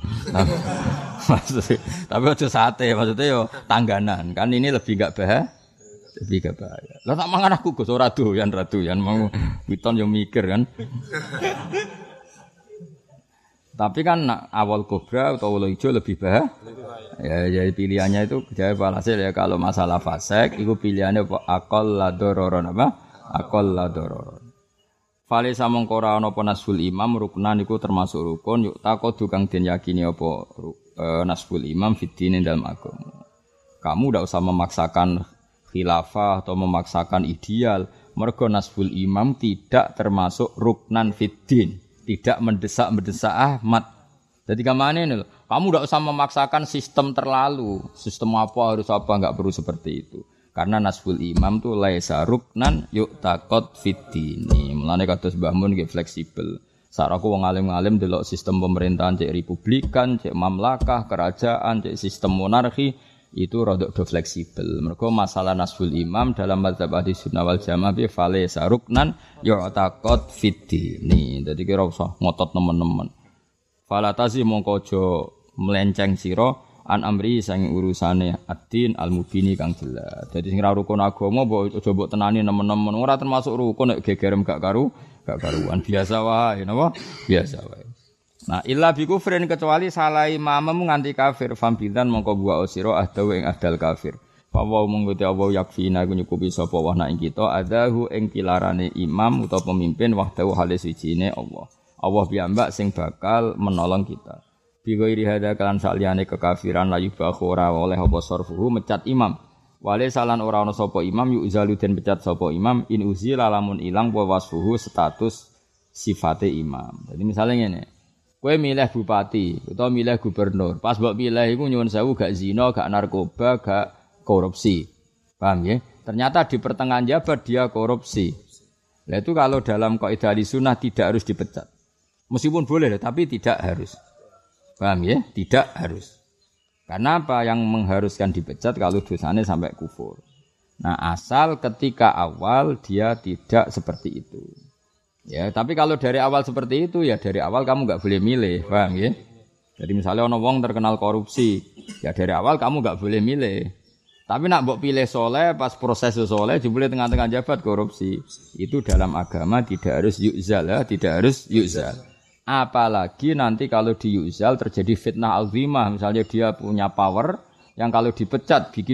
Tapi aja sate, maksudnya yo tangganan. Kan ini lebih gak bahaya. Lebih gak bahaya. Lah tak mangan aku Gus ora doyan mau piton yo mikir kan. Tapi kan awal kobra atau ulo hijau lebih bahaya. Ya jadi pilihannya itu jawab alhasil ya kalau masalah fasik itu pilihannya apa aqallah dororon apa? Aqallah dororon. Fale samangka ora ana apa nasbul imam ruknan iku termasuk rukun yuk takodu kang den yakini apa nasbul imam fitine dalam agama. Kamu ndak usah memaksakan khilafah atau memaksakan ideal. Mergo nasbul imam tidak termasuk ruknan fiddin. Tidak mendesak Ahmad. Jadi kemana ini loh? Kamu tidak usah memaksakan sistem terlalu. Sistem apa harus apa, enggak perlu seperti itu. Karena nasbul imam itu laisa ruknan yu'taqad fiddini. Mulane kados Mbah Mun nggih fleksibel. Saraku wong alim-alim delok sistem pemerintahan cek republikan, cek mamlakah, kerajaan, cek sistem monarki itu rada do fleksibel. Mergo masalah nasbul imam dalam mazhab Ahlussunnah wal Jamaah bi fale saruknan yu'taqad fiddini. Dadi kira usah ngotot nemen-nemen. Fala tazi mongko aja melenceng sira an amri sang urusane ad-din al-mubini kang jelas. Dadi sing ra rukun agama mbok aja mbok tenani nemen-nemen ora termasuk rukun nek gegerem gak karuan biasa wae napa? Biasa wae. Nah illa bi kufrin kecuali salah imammu nganti kafir fambidan mongko buah sira ahdawu ing ahdal kafir. Fa wa monggo te Allah yakfina iku nyukupi sapa wa nek kita adahu ing pilarane imam utawa pemimpin wahdahu halis wijine Allah. Allah piyambak sing bakal menolong kita. Bi ghairi hada kalan saliyane kekafiran la yubahu ora oleh apa sarfuhu mecat imam. Wale salan ora ana sapa imam yuzalu den pecat sapa imam in uzila lamun ilang wa wasfuhu status sifate imam. Jadi misalnya ngene. Kowe milih bupati utawa milih gubernur. Pas mbok pilih iku nyuwun sewu gak zina, gak narkoba, gak korupsi. Paham ya? Ternyata di pertengahan jabat dia korupsi. Lah itu kalau dalam kaidah Ahlussunnah tidak harus dipecat. Meskipun boleh tapi tidak harus. Paham ya? Tidak harus. Karena apa yang mengharuskan dipecat kalau dosanya sampai kufur. Nah, asal ketika awal dia tidak seperti itu. Ya, tapi kalau dari awal seperti itu ya dari awal kamu enggak boleh milih, paham ya? Jadi misalnya ono wong terkenal korupsi, ya dari awal kamu enggak boleh milih. Tapi nak mbok pilih soleh pas proses soleh jebule tengah-tengah jabat korupsi. Itu dalam agama tidak harus yuzal ya, tidak harus yuzal. Apalagi nanti kalau di yuzal terjadi fitnah azimah, misalnya dia punya power yang kalau dipecat bikin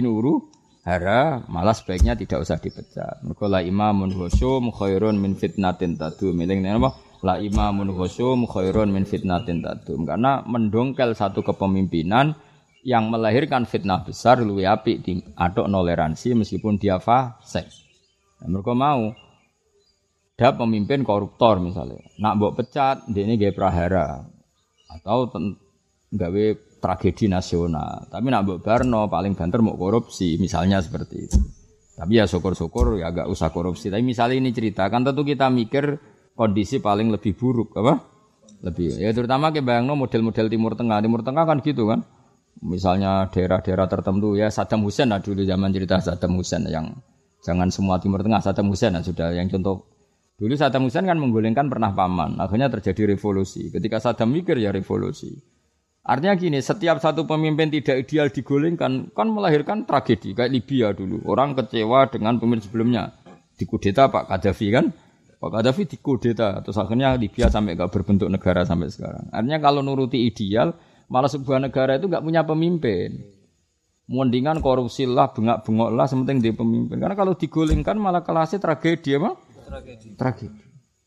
hara, malah sebaiknya tidak usah dipecat. Mergo la imamun husum khairun min fitnatin tadu. Miling apa? La imamun khusum khairun min fitnatin tadum. Karena mendongkel satu kepemimpinan yang melahirkan fitnah besar luwih apik di aduk toleransi meskipun dia fasik. Nah, mereka mau ada pemimpin koruptor misalnya. Nak mbok pecat, ndekne gawe prahara atau gawe tragedi nasional. Tapi nak mbok barno paling banter mau korupsi, misalnya seperti itu. Tapi ya syukur-syukur ya agak usah korupsi. Tapi misalnya ini cerita, kan tentu kita mikir kondisi paling lebih buruk, apa? Lebih. Ya terutama ke bayangno model-model Timur Tengah. Timur Tengah kan gitu kan. Misalnya daerah-daerah tertentu ya Saddam Hussein lah dulu zaman cerita Saddam Hussein yang jangan semua Timur Tengah Saddam Hussein lah sudah yang contoh. Dulu Saddam Hussein kan menggulingkan pernah paman. Akhirnya terjadi revolusi. Ketika Saddam mikir ya revolusi. Artinya gini, setiap satu pemimpin tidak ideal digulingkan kan melahirkan tragedi kayak Libya dulu. Orang kecewa dengan pemimpin sebelumnya. Dikudeta Pak Gaddafi kan? Pak Gaddafi dikudeta terus akhirnya Libya sampai enggak berbentuk negara sampai sekarang. Artinya kalau nuruti ideal, malah sebuah negara itu enggak punya pemimpin. Mendingan korupsi lah, bengak-bengok lah, sementing dia pemimpin. Karena kalau digulingkan malah kelasnya tragedi apa? Tragedi.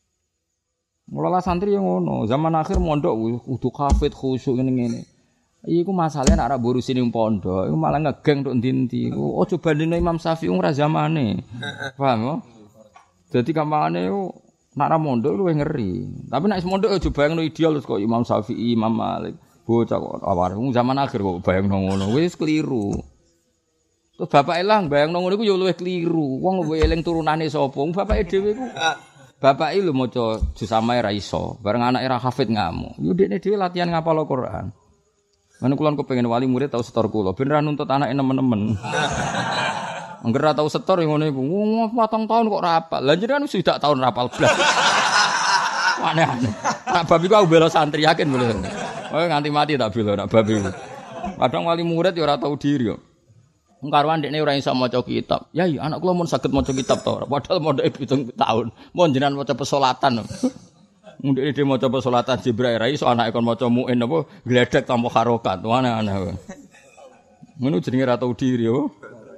Mulai santri yang ngono, zaman akhir mondok udah kafet khusyuk ngene-ngene. Iku masalahnya nak ra borusin ning pondok, iku malah ngegeng tok ndi-ndi. Oh coba dene Imam Syafi'i ora zamane. Paham yo? Dadi kampangane yo nak ra mondok luwih ngeri. Tapi nek mondok aja bayangno ideal kok Imam Syafi'i, Imam Malik. Bocah kok awar zaman akhir kok bayangno ngono, wis keliru. Terus bapak elang bayangno ngono iku yo luwih keliru. Wong luwih eling turunane sapa? Bapake dhewe iku bapak iku maca juz samae ra iso, bareng anake ra hafid ngamuk. Yo dekne dhewe latihan ngapal Al-Qur'an. Mana kula kepengin wali murid tau setor kula, ben ra nuntut anake nemen-nemen. Angger ra tau setor ngono iku. Wong 4 tahun kok ra hafal. Lah jenengan wis dak tahun ra hafal blas. Aneh-aneh. Nak bab iku aku bela santri yakin boleh. Oh nganti mati tak bela nak bab iku. Kadang wali murid ya ora tau diri yo. Karuan dekne ora iso maca kitab. Ya iya anak kula mun saged maca kitab to. Padahal mondhoke 7 tahun. Mun jenengan maca pesolatan. Ndekne dhewe maca pesolatan Jibril ra iso anake kon maca muin apa gledek tanpa harokat. Aneh-aneh. Ngono jenenge ra tau diri yo.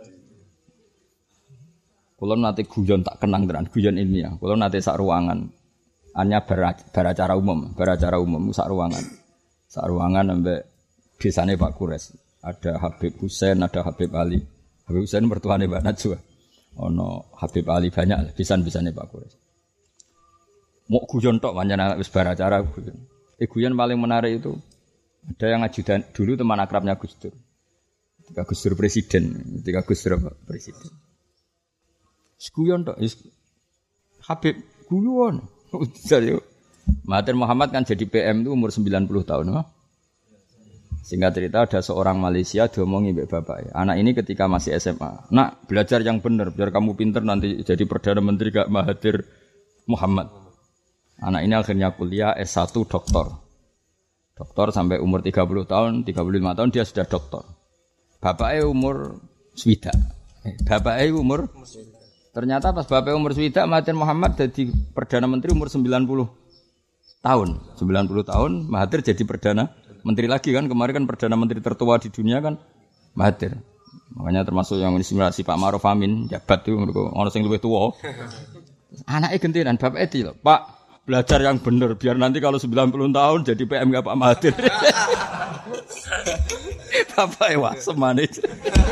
Kula nate guyon tak kenang tenan, guyon ilmiah. Kula nate sak ruangan. Hanya beracara umum sak ruangan. Sak ruangan ambek desane Pak Kures. Ada Habib Husain, ada Habib Ali. Habib Husain mertuane Mbak Najwa. Ono Habib Ali banyak pisan-pisane Pak Kures. Mok guyon tok pancen wis bar acara guyon. Guyon paling menarik itu ada yang ajudan dulu teman akrabnya Gus Dur. Ketika Gus Dur presiden. Guyon tok Habib guyon. Serius. Mahathir Muhammad kan jadi PM itu umur 90 tahun, no? Singkat cerita ada seorang Malaysia diomongi mbek bapak. Anak ini ketika masih SMA, nak belajar yang benar biar kamu pinter nanti jadi perdana menteri gak Mahathir Muhammad. Anak ini akhirnya kuliah S1 doktor. Doktor sampai umur 30 tahun, 35 tahun dia sudah doktor. Bapaknya umur swidak. Ternyata pas bapaknya umur swidak Mahathir Muhammad jadi perdana menteri umur 90 tahun. 90 tahun Mahathir jadi perdana menteri lagi kan, kemarin kan Perdana Menteri tertua di dunia kan Mahathir. Makanya termasuk yang inspirasi Pak Ma'ruf Amin, jabat itu ono sing luwih tuwa. Anake gentenan bapake di lho, Pak, belajar yang benar biar nanti kalau 90 tahun jadi PM enggak Pak Mahathir. Bapake wasem maneh.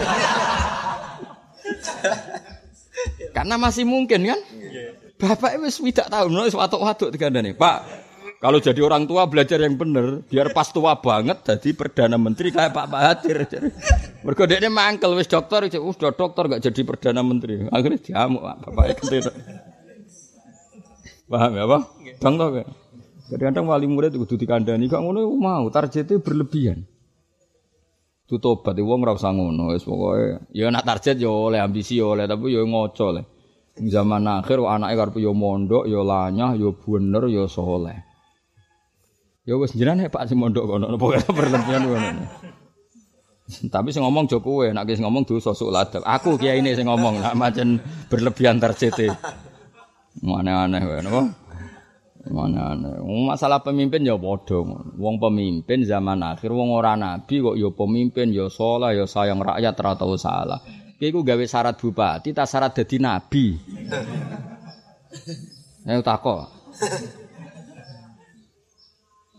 Karena masih mungkin kan? Bapake wis widak tahun, wis watuk-watuk digandane, Pak. Kalau jadi orang tua belajar yang benar, biar pas tua banget jadi perdana menteri kayak Pak Mahathir. Mergo dekne mangkel wis dokter, sudah dokter enggak jadi perdana menteri. Akhirnya diamuk bapake kentut. Paham ya, Pak? Bang to kan. Kadang-kadang wali murid kudu dikandani, gak ngono mau targetnya berlebihan. Itu tobat wong ora usah ngono, wis pokoke ya nak target ya oleh ambisi ya oleh tapi ya ngoco le. Zaman akhir anake karep ya mondok, ya lanyah, ya bener, ya saleh. Ya wis jenenge Pak sing mondok kono pokoke berlebihan ngono. Tapi sing ngomong jo kowe, nek wis ngomong dosa sok ladap. Aku kiyaine sing ngomong, nek pancen berlebihan targete. Aneh-aneh wae napa? Aneh-aneh. Masalah pemimpin ya padha ngono. Wong pemimpin zaman akhir wong ora nabi kok ya pemimpin ya saleh ya sayang rakyat ora tau salah. Ki iku gawe syarat bupati ta syarat dadi nabi. Ayo takok.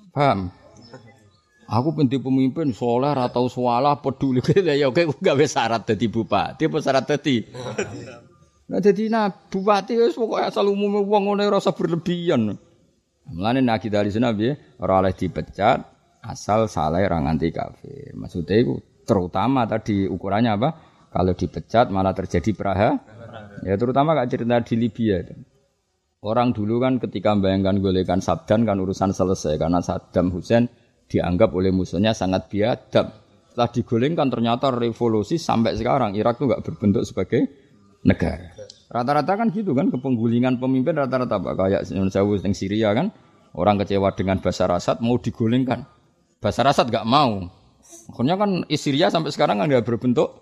Paham? Aku penting pemimpin soleh atau salah peduli ya oke gawe syarat dadi bupati apa syarat dadi. Nah dadi bupati wis pokoke asal umume wong ngene rasa berlebihan. Mulane nek dari sunah piye ora oleh dipecat asal saleh ra nganti kafir. Maksudnya itu terutama tadi ukurannya apa? Kalau dipecat malah terjadi praha. Ya terutama gak cerita di Libya. Orang dulu kan ketika membayangkan golekan Saddam kan urusan selesai karena Saddam Hussein dianggap oleh musuhnya sangat biadab. Setelah digolengkan ternyata revolusi sampai sekarang Irak itu enggak berbentuk sebagai negara. Rata-rata kan gitu kan kepenggulingan pemimpin rata-rata Pak kayak yang Syria kan orang kecewa dengan Bashar Assad mau digolengkan. Bashar Assad enggak mau. Akhirnya kan Syria sampai sekarang enggak berbentuk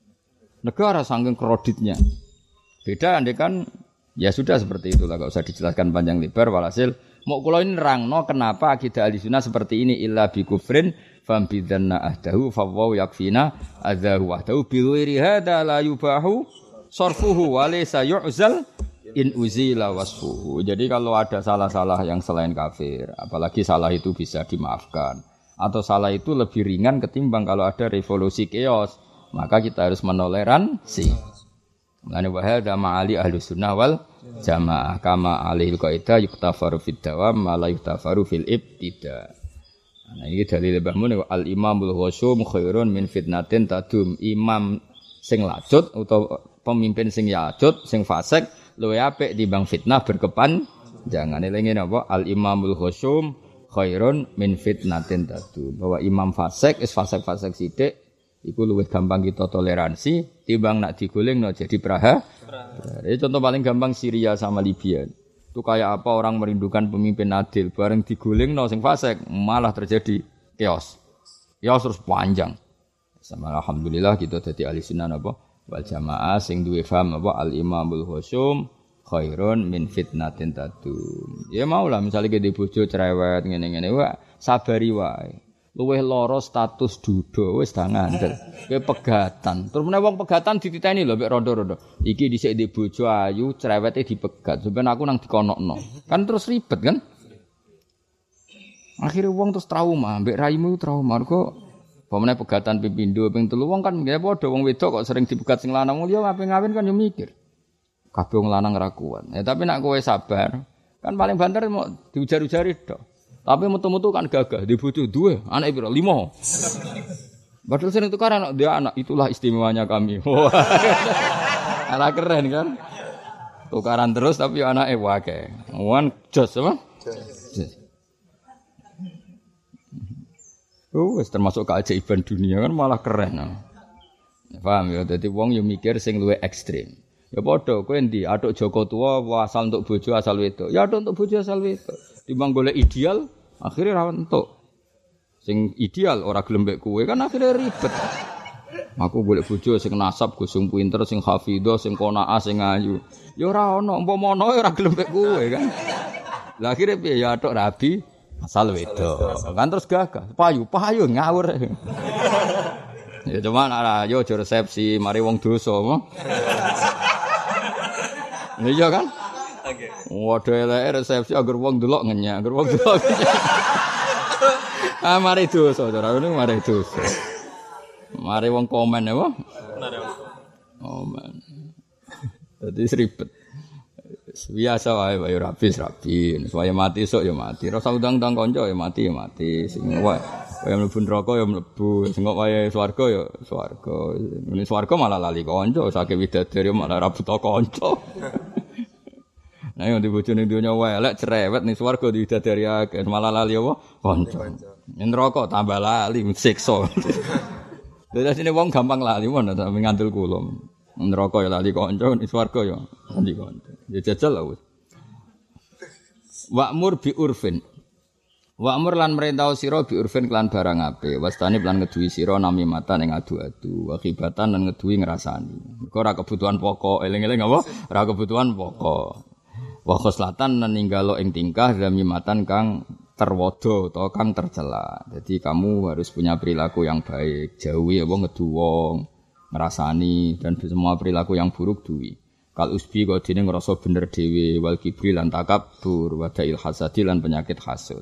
negara saking kreditnya. Beda andai kan ya sudah seperti itulah enggak usah dijelaskan panjang lebar walhasil mau kula ini nerangno kenapa akidah Ahlussunnah seperti ini illa bi kufrin fam bidzanna ahdahu fa wa yakfina adzahu wahdahu bi ghairi hadza la yubahu sarfuhu wa laysa yu'zal in uzila wasfuhu. Jadi kalau ada salah-salah yang selain kafir, apalagi salah itu bisa dimaafkan atau salah itu lebih ringan ketimbang kalau ada revolusi chaos, maka kita harus menoleransi. Mulane wa hadza ma'ali Ahlussunnah wal Jamaah kama alil qaida yuktafaru fid dawam ma la yuktafaru fil ibtida. Nah iki dalil Mbah Mun al imamul khusyum khairun min fitnatin tadum. Imam sing lacut utawa pemimpin sing yacut sing fasik luwih apik timbang fitnah berkepanjangan. Elinge napa al imamul khusyum khairun min fitnatin tadum. Bahwa imam fasik is fasik-fasik sithik iku luwih gampang kita toleransi timbang nak digolengno jadi praha. Ini contoh paling gampang Syria sama Libya. Itu kayak apa orang merindukan pemimpin adil bareng digolengno sing fasik malah terjadi chaos. Chaos terus panjang. Sama alhamdulillah kita dadi Ahlussunnah apa wal Jamaah sing duwe paham apa al imamul khusyum khairun min fitnatin tadum. Ya maulah misalnya ke bojo cerewet ngene-ngene wae sabari wae. Luwih lara status duda wis dah ngandel. Kowe pegatan. Terus meneh wong pegatan dititeni lho mek rondo-rondo. Iki dhisik ndek bojo ayu, cerewete dipegat. Sampeyan aku nang dikonokno. Kan terus ribet kan? Akhire wong terus trauma, mbek raimu trauma. Mergo pemene pegatan ping pindho, ping telu wong kan nggih padha wong wedok kok sering dipegat sing lanang. Wong liya ngawin kan yo mikir. Kabeh wong lanang ra kuat. Ya tapi nek kowe sabar, kan paling banter mau diujar-ujari tok. Tapi metu-metu kan gagah, di bojo duwe, anak piro? 5. Padahal sering tukar anak dia anak, itulah istimewanya kami. Ala keren kan? Tukaran terus tapi anake wae. Wan jos apa? Wis termasuk keajaiban dunia kan malah keren. Paham ya? Dadi wong yo mikir sing luwih ekstrem. Ya padha kowe endi? Atuk Joko tua asal untuk bojo asal wedok. Ya atuk untuk bojo asal wedok. Timbang golek ideal, akhirnya ra entuk. Sing ideal ora gelem mbek kowe kan akhirnya ribet. Aku golek bojo sing nasab, sing pinter, sing hafidhah, sing qanaah, sing ayu. Ya ora ono, umpama ono ora gelem mbek kowe kan. Lah akhirnya piye ya atuk rabi asal wedok. Kan terus gagah, payu ngawur. Ya cuma yo aja resepsi mari wong dosa apa. Iya kan? Oke. Waduh eleke resepsi agar wong delok ngenyak, agar wong delok. Mari dosa, ora ngene mari dosa. Mari wong komen apa? Komen. Dadi ribet. Biasa wae wae rapi. Supaya mati sok ya mati. Rasa undang-undang kanca ya mati. Sing wae mlebu neraka ya mlebu. Sing kok wae swarga ya swarga. Ini swarga malah lali kanca, saking widadari malah ra buta kanca. Nah, yang dibojo ning donya wae elek cerewet ning swarga diwidadari akeh malah lali apa? Kanca. Ning neraka tambah lali siksa. Dadi sine wong gampang lali mon ta ngandel kula. Ning neraka ya lali kanca, ning swarga ya lali kanca. Ya jajal lah wis. Wa'mur bi urfin. Wa'mur lan merintah sira bi urfin kelan barang apik. Wastane lan ngeduwi sira namimatan ing adu-adu, wakibatan lan ngeduwi ngrasani. Mergo ora kebutuhan pokok, eling-eling apa? Ora kebutuhan pokok. Wa khoslatan lan ninggalo ing tingkah namimatan kang terwodo atau kang tercela. Jadi kamu harus punya perilaku yang baik, jauhi apa ngedu wong, ngrasani dan semua perilaku yang buruk duwi. Kal usbi kok dene ngrasa bener dhewe wal kibri lan takabur wa da'il hasadi lan penyakit hasud.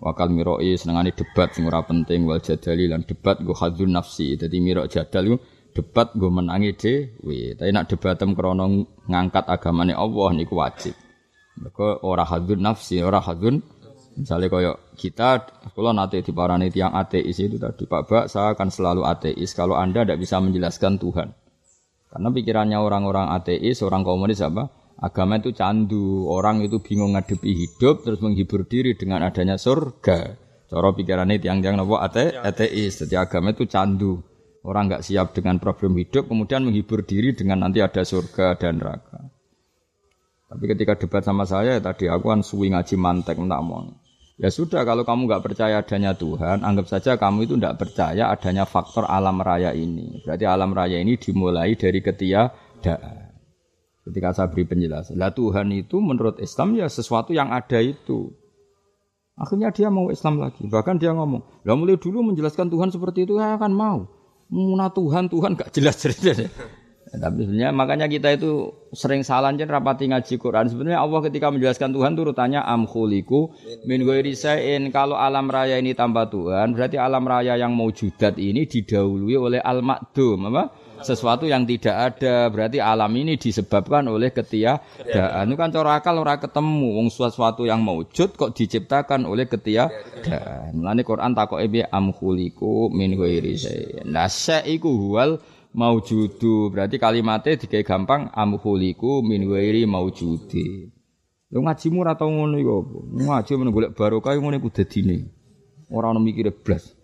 Wakal miroi senengane debat sing ora penting wal jadali lan debat nggo hadzun nafsi. Dadi mirok jadal iku debat nggo menangi dhewe. Tapi nek debatem krana ngangkat agamane Allah niku wajib. Mergo ora hadzun nafsi, ora hadzun misalnya kaya kita, kalau nanti diparani tiang ateis itu tadi Pak Bak, saya akan selalu ateis kalau Anda tidak bisa menjelaskan Tuhan. Karena pikirannya orang-orang ateis, orang komunis apa? Agama itu candu, orang itu bingung ngadepi hidup terus menghibur diri dengan adanya surga. Cara pikirannya tiang-tiang apa ateis, jadi agama itu candu. Orang enggak siap dengan problem hidup kemudian menghibur diri dengan nanti ada surga dan neraka. Tapi ketika debat sama saya tadi aku kan suwi ngaji mantek tak mau. Ya sudah, kalau kamu enggak percaya adanya Tuhan, anggap saja kamu itu enggak percaya adanya faktor alam raya ini. Berarti alam raya ini dimulai dari ketiadaan. Ketika saya beri penjelasan, lah Tuhan itu menurut Islam ya sesuatu yang ada itu. Akhirnya dia mau Islam lagi. Bahkan dia ngomong, lah mulai dulu menjelaskan Tuhan seperti itu ya kan mau. Muna Tuhan enggak jelas cerita. Tapi sebenarnya makanya kita itu sering salah jen rapati ngaji Quran. Sebenarnya Allah ketika menjelaskan Tuhan itu urutannya am khuliqu min ghairi syai'in. Kalau alam raya ini tanpa Tuhan, berarti alam raya yang maujudat ini didahului oleh al-ma'dum, apa? Sesuatu yang tidak ada. Berarti alam ini disebabkan oleh ketiadaan. Itu kan cara akal ora ketemu wong sesuatu yang maujud kok diciptakan oleh ketiadaan. Mulane Quran takoke piye am khuliqu min ghairi syai'in. Lah syai'iku huwal maujudu, berarti kalimatnya digawe gampang amkhuliku min ghairi maujudi. Lho ngajimu ora tau ngono iku apa? Ngaji men golek barokah ngono iku dadine. Ora ono mikire blas.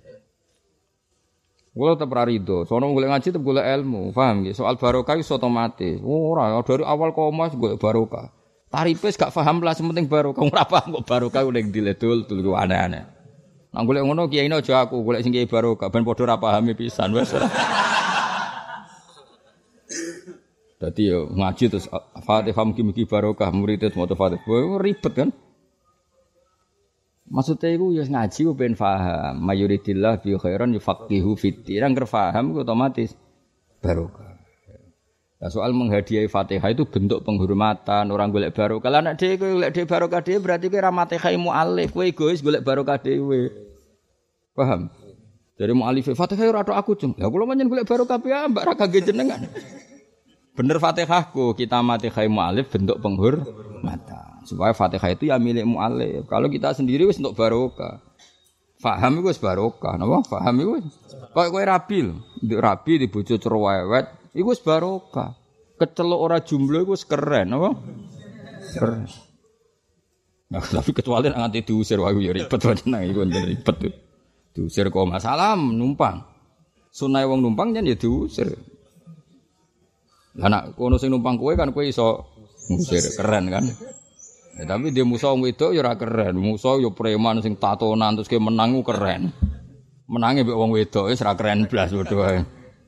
Kulo tetep ra rido, sono golek ngaji tetep golek ilmu, paham nggih? Soal barokah wis otomatis. Ora dari awal koma golek barokah. Tarife gak paham lah, penting barokah. Ora paham kok barokah ning diledul tul aneh-aneh. Nang golek ngono kiyaine aja aku, golek sing kiai barokah ben padha ora pahami pisan wis. Dadi yo ngaji terus Fatihah mugi-mugi barokah murid itu maca Fatihah ribet kan. Maksudnya iku ya ngaji ku ben paham. Mayuridillah bi khairan yufaqihu fiddin. Nang paham ku otomatis barokah. Nah, soal menghadiahi Fatihah itu bentuk penghormatan, orang golek barokah. Lah nek dhewe golek dhewe barokah dhewe berarti kowe ra Fatihah mu'alif, kowe egois golek barokah dhewe. Paham? Dari mu'alif Fatihah ora tok aku, Cung. Lah kula pancen golek barokah piye mbak ra kangge jenengan. Bener Fatihahku, kita Fatihah mu'alif bentuk penghormatan. Supaya Fatihah itu ya milik mu'alif. Kalau kita sendiri wis untuk barokah. Faham iku wis barokah, napa? Faham iku. Kok kowe rabi lho, nduk rabi di bojo cerewet, iku wis barokah. Keceluk ora jumlah iku wis keren, napa? Keren. Nah, tapi kecuali nganti diusir wae ya ribet wae iku ribet. Diusir kok masalah numpang. Sunah wong numpang jan ya diusir. Lah nek kono sing numpang kowe kan kowe iso ngusir keren kan. Ya, tapi dia musuh wong wedok ya ora keren. Musuh ya preman sing tatonan terus ke menang keren. Menange mbek wong wedok wis ora keren blas padha wae.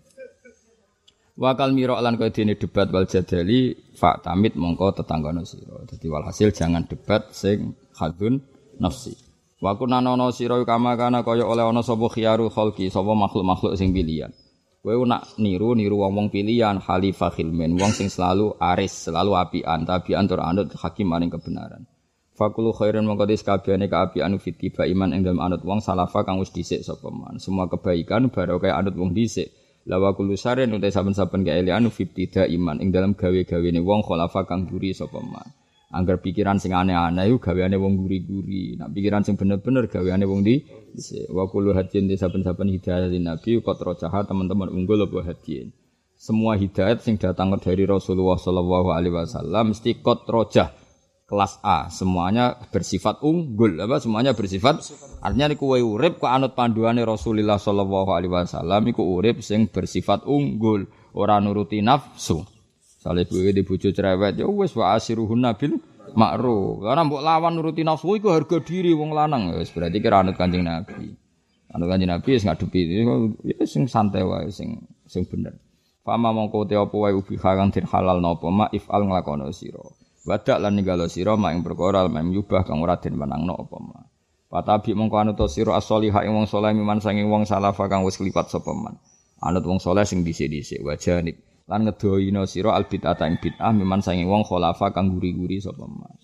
Wakal mirok lan kaya dene debat wal jadali fa tamit mongko tetanggono sira. Dadi walhasil jangan debat sing hadun nafsi. Wa kunanono sira kama kana kaya oleh ana sapa khiyaru khalqi sapa makhluk-makhluk sing pilihan. Kowe nak niru wong-wong pilihan khalifah khilmin, wong sing selalu aris, selalu apian, tabian tur anut hakim maring kebenaran. Fakulu khairan mongko dis kabehane kaapian fitiba iman ing dalem anut wong salafa kang wis dhisik sapa man. Semua kebaikan barokah anut wong dhisik. La wa kullu syarrin uta saben-saben kaelian fitida iman ing dalem gawe-gawene wong khalafa kang guri sapa man. Angger pikiran sing aneh-aneh iku gaweane wong guri-guri. Nek pikiran sing bener-bener gaweane wong dhisik. Wa kullu hadin di saben-saben hidayah nabi kok rojaha teman-teman unggul apa hadin. Semua hidayat sing datang dari Rasulullah sallallahu alaihi wasallam mesti kot rojah kelas A, semuanya bersifat unggul, apa semuanya bersifat artinya niku kowe urip kok anut panduane Rasulullah sallallahu alaihi wasallam iku urip sing bersifat unggul, ora nuruti nafsu. Sale kowe di bojo cerewet ya wis wa asiruhun nabil ma'ruf. Ora mbok lawan nuruti nafsu iku harga diri wong lanang wis berarti kira anut Kanjeng Nabi. Anut Kanjeng Nabi wis ngadepi ya sing santai wae sing bener. Fama mongko te apa wae ubi kang den halal napa ma ifal nglakono sira. Wadak lan ninggalo sira mak ing perkara mem yubah kang ora den menangno apa ma. Patabi mongko anut sira as-shalihah ing wong saleh miman sanging wong salafa kang wis kliwat sapa man. Anut wong saleh sing dhisik-dhisik wajanib lan ngedohina sira al bid'ah ing bid'ah miman sanging wong khalafa kang guri-guri sapa man.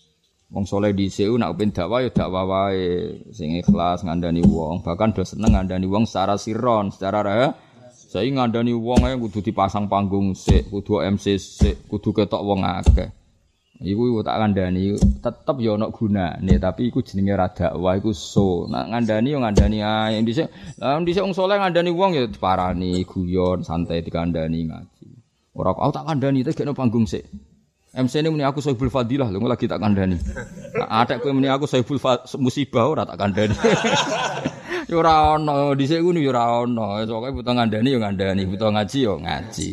Wong saleh dhisik nek ben dakwah ya dakwah wae sing ikhlas ngandani wong, bahkan do seneng ngandani wong secara siron, secara saya ngandani wong ae kudu dipasang panggung sik, kudu MC sik, kudu ketok wong akeh. Iku tak kandhani tetep ya ana gunane, tapi iku jenenge ra dakwah iku Nek ngandani ya ngandani ae. Dhisik wong saleh ngandani wong ya diparani guyon, santai dikandani ngaji. Ora aku tak kandhani tekno panggung sik. MC ini muni aku Sohibul Fadilah lho lagi tak kandhani. Atek kowe muni aku Sohibul Musibah ora tak kandhani. Ya ora ono, dhisik ngono ya ora ono. Pokoke butuh ngandhani ya ngandhani, butuh ngaji ya ngaji.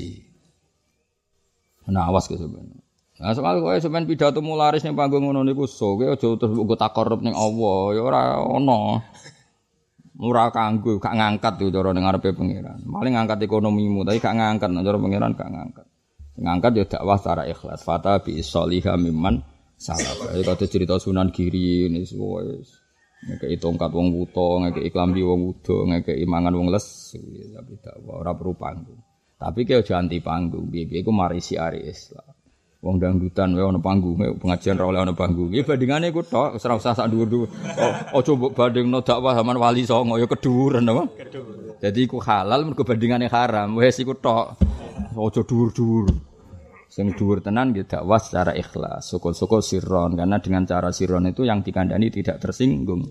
Nah awas ke sampeyan. Nah soal kowe sampeyan pidato mularis ning panggung ngono niku kowe aja terus nggo takorup ning Allah, ya ora ono. Ora kanggo, gak ngangkat yo cara ning ngarepe pangeran. Paling ngangkat ekonomimu, tapi gak ngangkat nek cara pangeran gak ngangkat. Ngangkat ya dakwah secara ikhlas. Fata bi sholiha mimman salaf. Iki kate cerita Sunan Giri ini wis ngekeki tongkat wong wuta, ngekeki klambi wong wuda, ngekeki mangan wong les, tapi dakwah ora perlu panggung. Tapi ki aja anti panggung, piye-piye iku mari siari Islam. Wong dangdutan wae ana panggunge, pengajian ra oleh ana panggung. Ya bandingane iku tok, ora usah sak dhuwur-dhuwur. Aja mbok bandingno dakwah zaman wali songo ya kedhuwuran apa? Kedhuwur. Dadi iku halal mergo bandingane haram. Wis iku tok. Aja dhuwur-dhuwur. Sing dhuwur tenan nggih dakwah secara ikhlas, syukur-syukur sirron karena dengan cara sirron itu yang dikandani tidak tersinggung.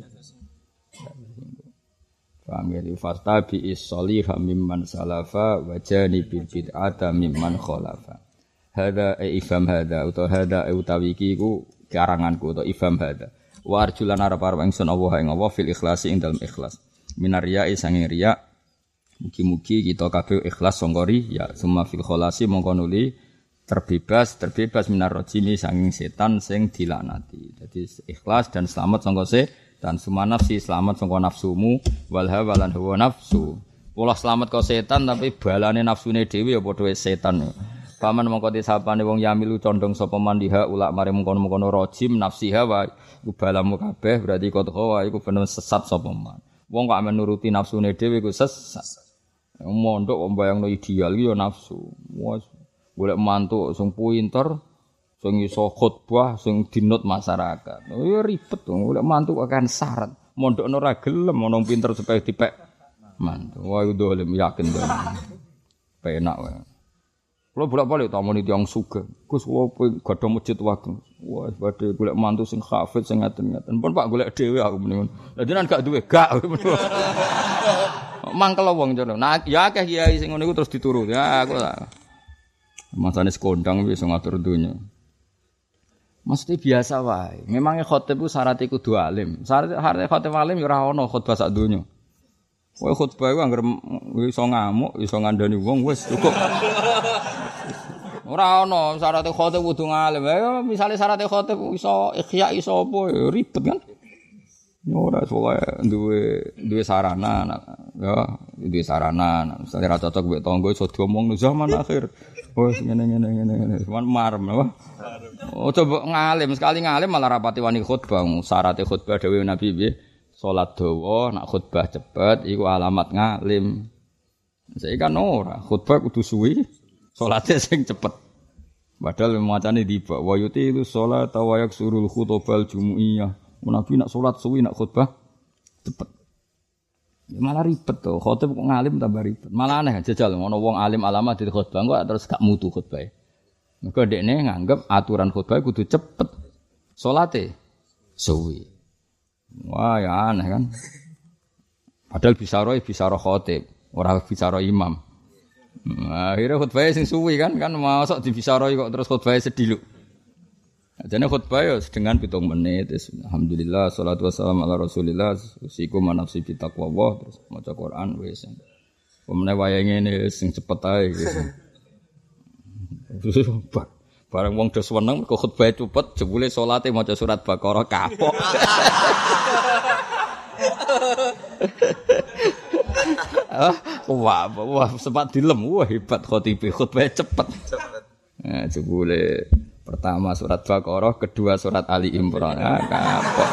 Paham ya? Fasta bi is-solihah mimman salafa wa janibil bid'ata mimman khalafa. Hada ifham hada utawi iki iku karanganku utawa ifham hada. Wa arjulan arep-arep ingsun Allah ing Allah fil ikhlasi ing dalem ikhlas. Minar riya'i sanging riya. Mugi-mugi kita kabeh ikhlas sangka riya, summa fil kholasi mongko nuli terbebas minar rajimi sanging setan sing dilaknati. Jadi ikhlas dan selamat sangka setan, summa nafsi selamat sangka nafsumu wal hawa lan hawa nafsu. Pola selamat kok setan tapi balane nafsune dhewe ya padha setan. Paman mongko disapane wong yamilu condong sapa mandiha ulak mare mengkono-mengkono rajim nafsi hawa iku balamu kabeh berarti kok iku bener sesat sapa man. Wong kok amen nuruti nafsune dhewe iku sesat. Mondok kok mbayangno ideal iki ya nafsu. Wes golek mantu sing pinter, sing iso khotbah, sing dinut masyarakat. Ya ribet to, golek mantu akan syarat. Mondokno ora gelem ana pinter supaya dipek mantu. Wah iku dolim yakin to. Penak wae. Kalau bolak-balik tamoni tiyang sugih. Gus kula gadha masjid wae. Wah badhe golek mantu sing hafid sing ngaten-ngaten. Pun Pak golek dhewe aku mendingan. Lah jenengan gak duwe gak. Mangkel wong ngono. Nah ya akeh kiai sing ngono iku terus dituruti. Ya aku tak. Masane sekondang wis ngatur donya. Mesti biasa wae. Memangnya khotib ku syarat kudu alim. Syarat khotib alim ya ora ono khotbah sak donya. Kowe khotbah iku anggere iso ngamuk, iso ngandani wong wis cukup. Ora ono syarat khotib kudu ngalim. Ya misale syarat khotib iso ikhya iso apa ya ribet kan. Ora soalé duwe sarana ya, duwe sarana. Misale ra cocok mbek tangga iso diomongno zaman akhir. Wes ngene. Cuman marem apa? Oh coba ngalim, sekali ngalim malah rapati wani khutbah. Syarat khutbah dawuh Nabi piye? Salat dawa, nak khutbah cepet iku alamat ngalim. Saiki kan ora, khutbah kudu suwi, salate sing cepet. Padahal macane tiba wa yutilu sholata wa yaksurul khutbal jumu'iyah. Nabi nak salat suwi nak khutbah cepet. Ya malah ribet to, khotib kok ngalim tambah ribet. Malah aneh jajal ngono wong alim alamat di khutbah kok terus gak mutu khutbah. Mergo dekne nganggep aturan khutbah kudu cepet. Salate suwi. Wah ya aneh kan. Padahal bisaroh khotib, ora bisaroh imam. Akhirnya khutbahnya sing suwi kan masuk di bisaroh kok terus khutbahnya sedih lho. Jane khutbah ya dengan 7 menit. Alhamdulillah sholatu wassalamu ala Rasulillah. Usiku manafsi bi taqwallah terus maca Quran wis. Pemene wayahe ngene sing cepet ae gitu. Bareng wong do seneng kok khutbah cepet jebule salate maca surat Baqarah kapok. Wah, sempat dilem. Wah, hebat khutbah cepet. Nah, jebule pertama surat Baqarah, kedua surat Ali Imran. Kapok.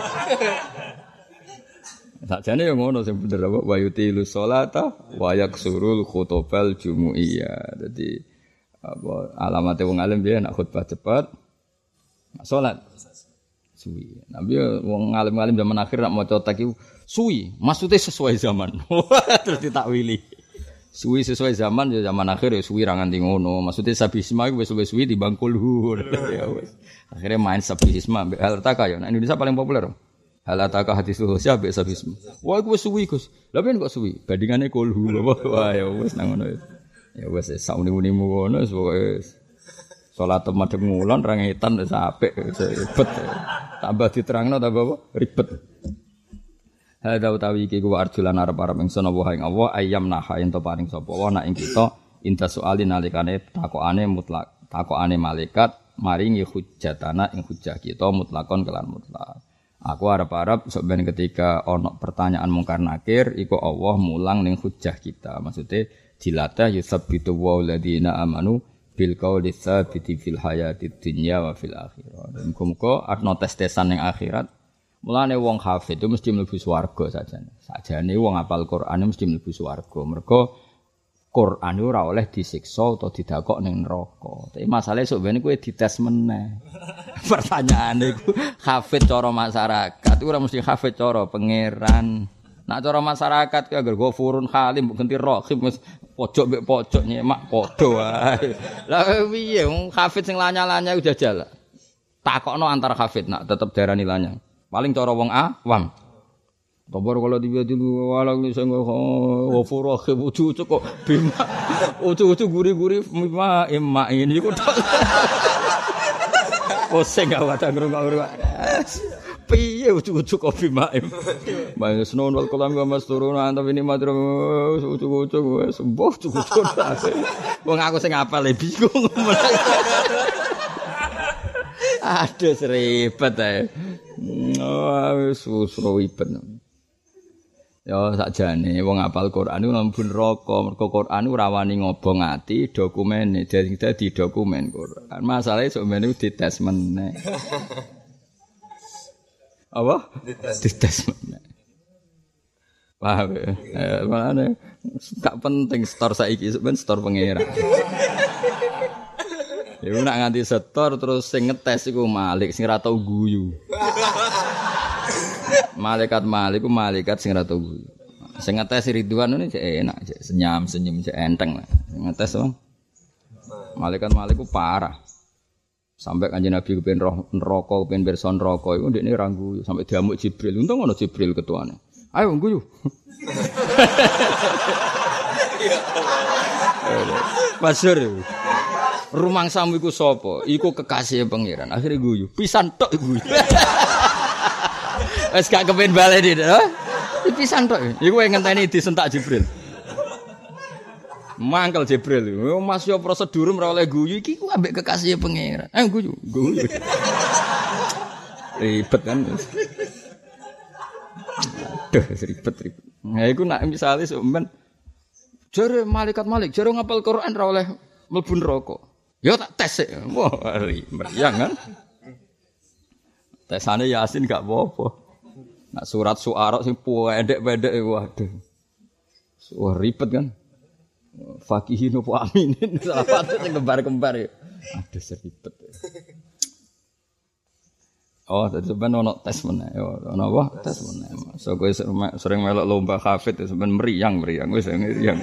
Sakjane yo ngono sing bener apa wa yutilu sholata wa yaksurul khutbal jumu'iyah. Dadi apa alamate wong alim piye nak khutbah cepet salat Suwi. Tapi wong ngalim-ngalim zaman akhir nak maca tek iku suwi, maksudnya sesuai zaman. Terus ditakwili. Suwi sesuai zaman ya zaman akhir ya suwi ra nganti ngono. Maksudnya sabisma iku wis suwi timbang kulhu. Ya wis. Akhirnya main sabisma mbek Halataka ya. Nah, Indonesia paling populer. Halataka hadisul husya mbek sabisma. Wah iku wis suwi Gus. Lha piye kok suwi? Bandingane kulhu. Wah ya wis nang ngono. Ya wis sauni-unimu ngono wis pokoke salat madhep ngulon ra ngetan wis apik ribet. Tambah diterangno tambah apa? Ribet. Hadza utawi iki ku arjulan arep-arep ingsun apa ing Allah ayam naha ento paring sapa wa nak ing kita inta soalin nalikane takokane mutlak takokane malaikat maringi hujjatana ing hujjah kita mutlakon kelan mutlak. Aku arep-arep sok ben ketika ana pertanyaan mungkar nakir iku Allah mulang ning hujjah kita. Maksudnya dilatih yusabbitu wa alladziina amanu bil qauli tsabiti fil hayatid dunya wa fil akhirah. Dan muga arep tes-tesan ning akhirat. Mulane wong hafid itu mesti mlebu swarga sajane. Sajane wong hafal Quran mesti mlebu swarga. Mergo Quran ora oleh disiksa utawa didakok ning neraka. Tapi masalahe sok ben kowe dites meneh. Pertanyaane iku hafid cara masyarakat ora mesti hafid cara pangeran. Nak cara masyarakat ki anggere Ghafurun Halim mbok ganti Rahim wis pojok mbek pojok nyemak padha wae. Lah piye wong hafid sing lanya-lanya udah jala. Takokno antar hafid nak tetep darani lanya. Paling cara wong awam. Kabar kalau tiba-tiba walang sing Ghafur Rahim ucu-ucu kok bima. Ucu-ucu guri-guri bima emak ini kok. Pusing gak ada ngrungok. Piye ucu-ucu kopi maem. Bang Snow wal kolam mas turun antap ini matro ucu-ucu wis sembuh ucu-ucu. Wong aku sing apal bingung. Aduh ribet ae. Wis ribet. Ya sakjane wong apal Quran iku mlebu neraka. Mergo Quran ora wani ngobong ati dokumene dadi dokumen Quran. Masalahe sok men dites meneh. Apa? Dites mana? Paham ya? Mana? Gak penting store saiki, sebenarnya store pengira. Ya nak nganti store terus sing ngetes iku Malik sing ora tau guyu. Malaikat iku malaikat sing ora tau guyu. Sing ngetes Ridwan ini cek enak, cek senyum cek enteng lah. Sing ngetes wong. Malaikat ku parah. Sampai kanjeng Nabi kepen roh neraka, kepen pirsa neraka iku ndekne ra guyu sampai diamuk Jibril. Untung ana Jibril ketuane. Ayo guyu. Pasur. Rumangsamu iku sapa? Iku kekasih pangeran. Akhire guyu. Pisan tok guyu. Wes gak kepen baleni to. Pisan tok. Iku ngenteni disentak Jibril. Mangkel Jibril. Mas yo prosedur ora oleh guyu iki ku ambek kekasih pangeran. Guyu. Ribet kan. Aduh, ribet. Nah iku nak misale sampean jare malaikat Malik, jare ngapal Quran ora oleh mlebu neraka. Ya tak tes sik. Wah, meriang kan. Tesane Yasin gak apa-apa. Nak surat Syu'ara sing pendek-pendek waduh. Wah ribet kan. Fakihin apa aminin salah satu sing kembar-kembar ya. Aduh seribet. Oh, tadi sampean ono tes meneh. Ono apa? Tes meneh. So kowe sering melok lomba hafid sampean meriang wis meriang.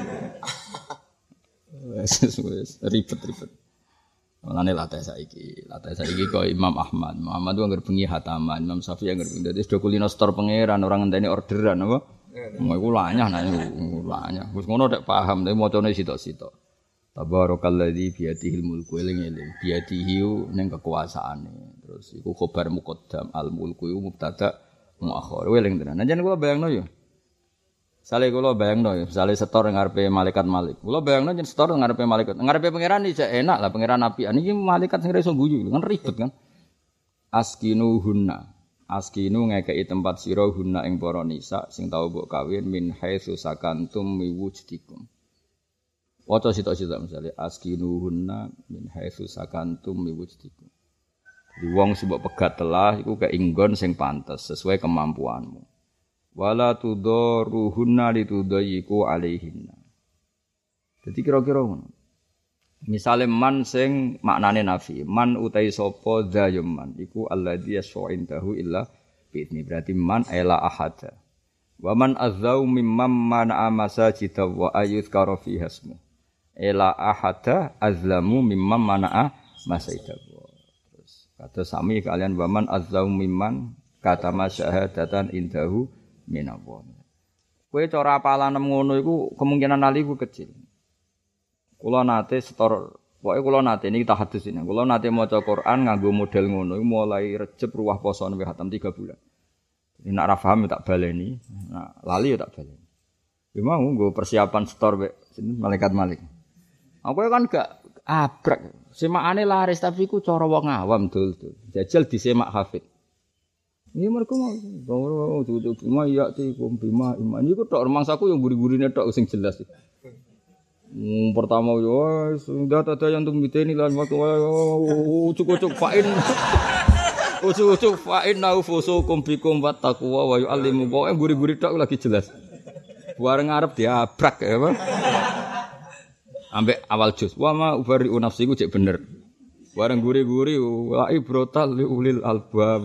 Wis ribet. Mulane latih saiki kok Imam Ahmad. Muhammad ku anggere bengi hataman, Imam Syafi'i anggere bengi. Dadi sedo kulino store pangeran orang ngenteni orderan apa? Mau iku lanyah lanyah. Wis ngono nek paham, tapi macane sitok-sitok. Tabarakalladzi biyadihil mulku eling-eling. Biyadihi ning kekuasaane. Terus iku khabar muqaddam al mulku iku mubtada muakhir. Eling tenan. Njen kula bayangno ya. Sale kula bayangno ya, sale setor ngarepe malaikat Malik. Kula bayangno yen setor ngarepe malaikat. Ngarepe pangeran iki enak lah, pangeran apian iki malaikat sing iso guyu kan ribet kan. Askinu ngekei tempat sira guna ing para nisa sing tau mbok kawin min haitsu sakantum miwujdikum. Waca sitok-sitok misale askinu guna min haitsu sakantum miwujdikum. Di wong sing mbok pegat telah iku keinggon sing pantes sesuai kemampuanmu. Wala tudaruhunna litudayiku alaihinna. Dadi kira-kira ngono. Misale man sing maknane nafi, man utai sapa dzayman iku alladzi yas'indahu illa bi'idzni. Berarti man ila ahada. Wa man azzau mimman mana masajida wa ayuzkara fi hasmu. Ila ahada azlamu mimman mana masajida. Terus kata sami kalian wa man azzau mimman katama syahadatan indahu minallah. Kowe cara apalan ngono iku kemungkinan ali ku kecil. Kula nate setor, pokoke kula nate niki tahadus ini. Kula nate maca Quran nganggo model ngono iku mulai Rejeb ruwah poso sampai khatam 3 bulan. Nek ora paham tak baleni, nah lali ya tak baleni. Ya mau nggo persiapan setor mek malaikat Malik. Aku kan gak abrak. Semakane laris tapi iku cara wong awam dul-dul. Jajal disemak hafid. Ini mereka mau tutup bima ya tikum bima iman. Ini tok rumangsaku yang guri-gurine tok sing jelas. Pertama yo sudah ada yang tum miteni lan waktu ucuk-ucuk fa'in. Ucuk-ucuk fa'in naufusukum bikum wa taqwa wa yu'allimu wa guri-guri tok lagi jelas. Bareng arep diabrak ya, Pak. Ambek awal juz. Wa ma ubari nafsiku cek bener. Bareng guri-guri la ibrotal li ulil albab.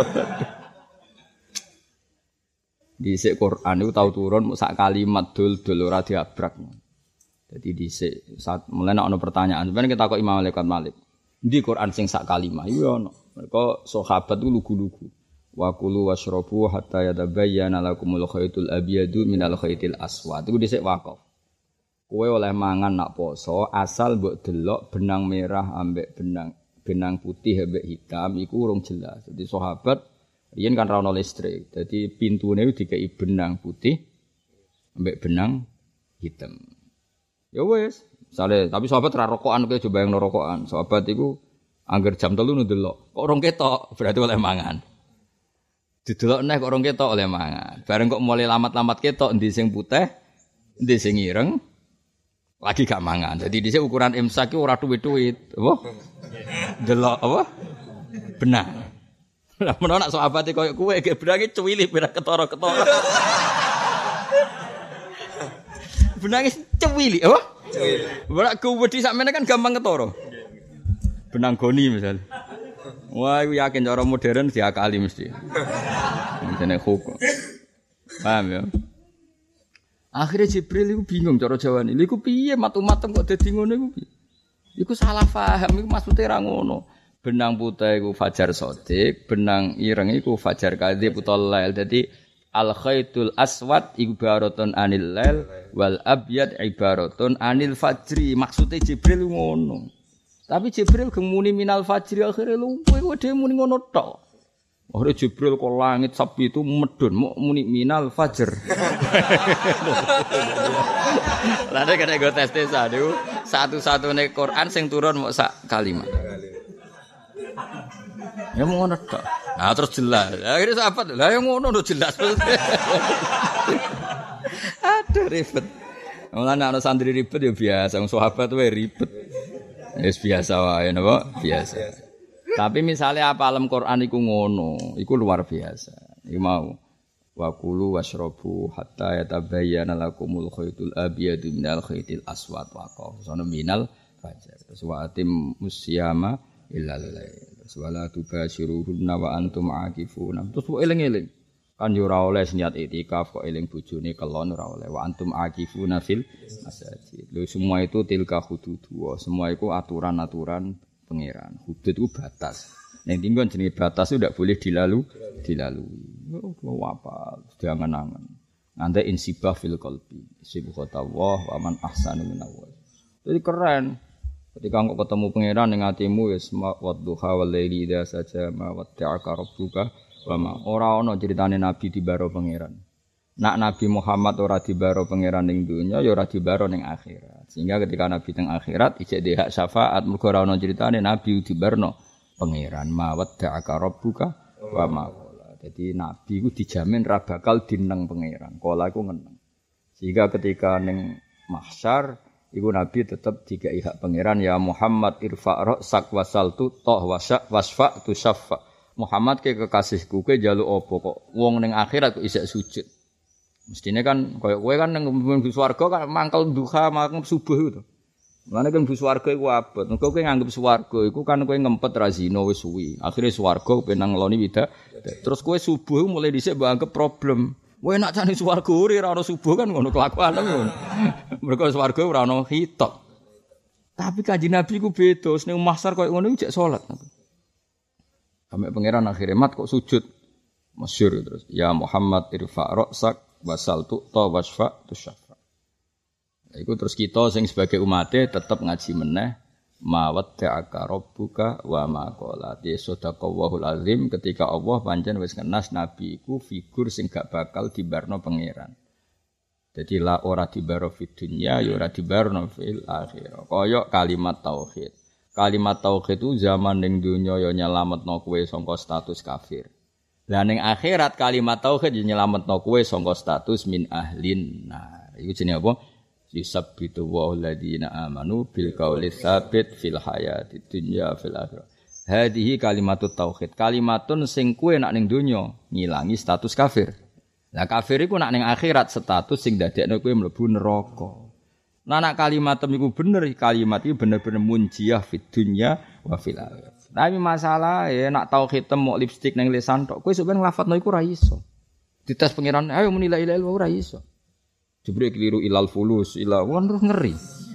Dhisik Quran iku tau turun mung sak kalimat dul-dul ora diabrak. Jadi dhisik saat mulai ana pertanyaan, sebenarnya kita kok Imam Malik. Di Quran sing sak kalimah iku ana. Mereka sahabat ku lugu-lugu. Wa kulu washrabu hatta yatabayyana lakumul khaytul abyadu minal khaytil aswad. Iku dhisik wakaf. Kowe oleh mangan nak poso asal mbok delok benang merah ambek benang putih ambek hitam iku urung jelas. Jadi sahabat riyen kan ra ono listrik. Jadi pintune dikei benang putih ambek benang hitam. Ya wis, misale tapi sahabat ra rokokan kowe coba yang rokokan. Sahabat iku angger jam 3 ndelok, kok rong ketok, berarti oleh mangan. Didelok neh kok rong ketok oleh mangan. Bareng kok mulai lamat-lamat ketok endi sing putih, endi sing ireng, lagi gak mangan. Jadi dhisik ukuran imsak ki ora duwit-duwit, apa? Delok apa? Benang. Lah menawa nak sahabat e koyo kowe ge benange cuwili berak ketara-ketara. Benangis cewili, apa? Cewili. Berak kuwedi sakmene kan gampang ketara. Benang goni misal. Wah, aku yakin cara modern diakali mesti. Mene hukum. Paham ya? Akhirnya Jibril iku bingung cara jawane. Lha iku piye matu-matem kok dadi ngono iku piye? Iku salah paham, iku maksude ra ngono. Benang putih iku fajar shadiq, benang ireng iku fajar kadzib utawa lail. Dadi al-khaitul aswad ibaratun anil lail wal abyad ibaratun anil fajri. Maksude Jibril ngono. Tapi Jibril gemuni minal fajri akhire luwe kowe dhewe muni ngono tok. Ora Jibril kok langit sapi itu medun mau muni minal fajr. Lah nek kene go tes niku satu-satune Quran sing turun mok sak kalimat. Ya ngono tok. Nah terus jelas. Akhire sahabat lah yang ngono udah jelas. Aduh ribet. Mulane ana santri ribet ya biasa, wong sahabat wae ribet. Wis biasa wae napa? Biasa. Tapi misalnya apa alam Quran iku ngono, iku luar biasa. Iku mau wa kulu washrabu hatta yatabayyana lakumul khaytul abyadu minal khaytil aswad wa qawsana minal fajr. Wa atim musyama illal lail. Wala tubashiruhunna wa antum aakifuna. Terus kok eling-eling. Kan yo ora oleh niat iktikaf kok eling bojone kelon ora oleh. Wa antum aakifuna fil masajid. Lho semua itu tilka hududullah. Semua itu aturan-aturan pangeran. Hudud itu batas. Nek tinggon jenenge batas itu ndak boleh dilalui. Oh apa? Jangan-angan. Nanti insibah fil qalbi. Sibghatullah wa man ahsanu minallah. Jadi keren. Ketika engkau ketemu pangeran ning atimu wis wadduha wal laili idza saja ma watta'aka rabbuka wa ma ora ana critane nabi dibaro pangeran. Nak Nabi Muhammad ora dibaro pangeran ning dunya ya ora dibaro ning akhirat. Sehingga ketika nabi teng akhirat ijek hak syafaat mergo ora ana critane nabi dibarno pangeran ma watta'aka rabbuka wa ma. Jadi nabi iku dijamin ra bakal dineng pangeran. Kala iku ngeneng. Sehingga ketika ning mahsyar iku nabi tetap dikai hak pangeran ya Muhammad irfa' ra'sak wasaltu toh wasfa tu syafa. Muhammad ke kekasihku kowe njaluk apa kok wong ning akhirat kok isih sujud. Mestine kan koyo kowe kan ning swarga kan mangkel duha mangkel subuh itu. Mulane kan swarga iku abot. Engko kowe nganggep swarga iku kan kowe ngempet ra zina wis suwi. Akhire swarga penang ngeloni wida. Terus kowe subuh mulai dhisik mbok anggap problem. Kowe enak jane swarga ora ono subuh kan ngono kelakuane ngono. Mergo swarga ora ono hitok. Tapi Kanjeng Nabi ku beda, ning mahsyar koyo ngono iki jek salat. Sampai pangeran akhire mat kok sujud. Masyhur terus. Ya Muhammad irfa' ra'sak wasal tu'ta wasfa tusyafa. Iku terus kita sing sebagai umate tetep ngaji meneh mawadda'aka rabbuka wa ma qala. Sadaqallahul azim ketika Allah pancen wis ngenas nabi iku figur sing gak bakal dibarno pangeran. Jadi la ora dibaro fid dunya ya ora dibarno fil akhirah. Kaya kalimat tauhid. Kalimat tauhid itu zaman ning donya ya nyelametno kowe saka status kafir. Lah ning akhirat kalimat tauhid ya nyelametno kowe saka status min ahlin. Nah, iku jenenge apa? Yusabbitu wa'alladina amanu bil qawli tsabit fil hayati dunya fil akhirah. Hadhihi kalimatut tauhid. Kalimatun sing kowe nak ning donya ngilangi status kafir. Lah kafir iku nak ning akhirat status sing dadekno kowe mlebu neraka. Nah nak kalimat iku bener, kalimat iki bener-bener munjiah fid dunya wa fil akhirah. Tapi masalah ya nak tauhid mok lipstik ning lisan tok kowe sampeyan nglafadzno iku ora iso. Dites pangeran ayo muni la ilaha illallah ora iso. Jibril keliru ilal fulus, ilal kan terus ngeri.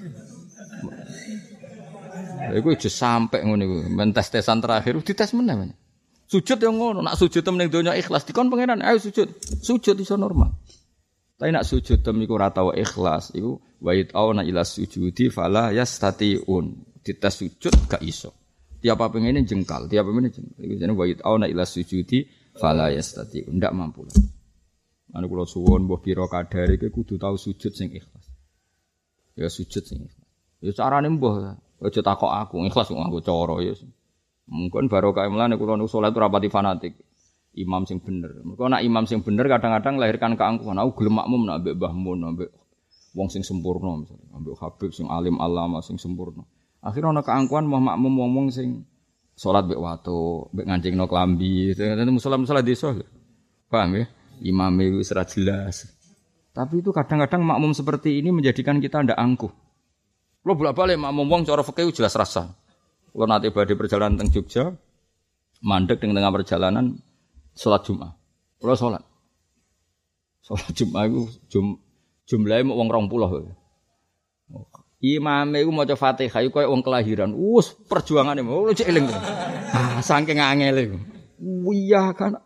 Lha iku aja sampe ngono iku, men tes-tesan terakhir dites meneh. Sujud yang ngono, nak sujud ning donya ikhlas dikon pangeran, ayo sujud. Sujud iso normal. Tapi nak sujud iku ora tau ikhlas, iku wa'id auna ila sujudi fala yastatiun. Dites sujud gak iso. Tiap apa ngene jengkal, tiap apa ngene jengkal. Iku jenenge wa'id auna ila sujudi fala yastatiun, ndak mampu. Anu kula suwun mbah pira kadare iki kudu tau sujud sing ikhlas. Ya sujud sing ikhlas. Ya carane mbah aja takok aku, ikhlas kok nganggo cara ya. Mungkin barokah mulane kula niku salat ora pati fanatik. Imam sing bener. Mergo nek imam sing bener kadang-kadang lahirkan keangkuhan. Aku gelem makmum nek mbek Mbah Mun, mbek wong sing sempurna misalnya, mbek Habib sing alim alama sing sempurna. Akhire ana keangkuhan mau makmum wong sing salat mbek watu, mbek ngancingno klambi, musala-musala desa. Paham ya? Imam itu serah jelas. Tapi itu kadang-kadang makmum seperti ini menjadikan kita ndak angkuh. Lo bolak-balik makmum wong cara fikih jelas rasa. Lo nanti badhe perjalanan teng Jogja, mandek teng tengah perjalanan salat Jumat. Lo salat Jumat iku jumlahe mung wong 20. Imam iku maca Fatihah iku koyo wong kelahiran. Wus perjuangane lho cek eling. Saking angel iku. Iya kan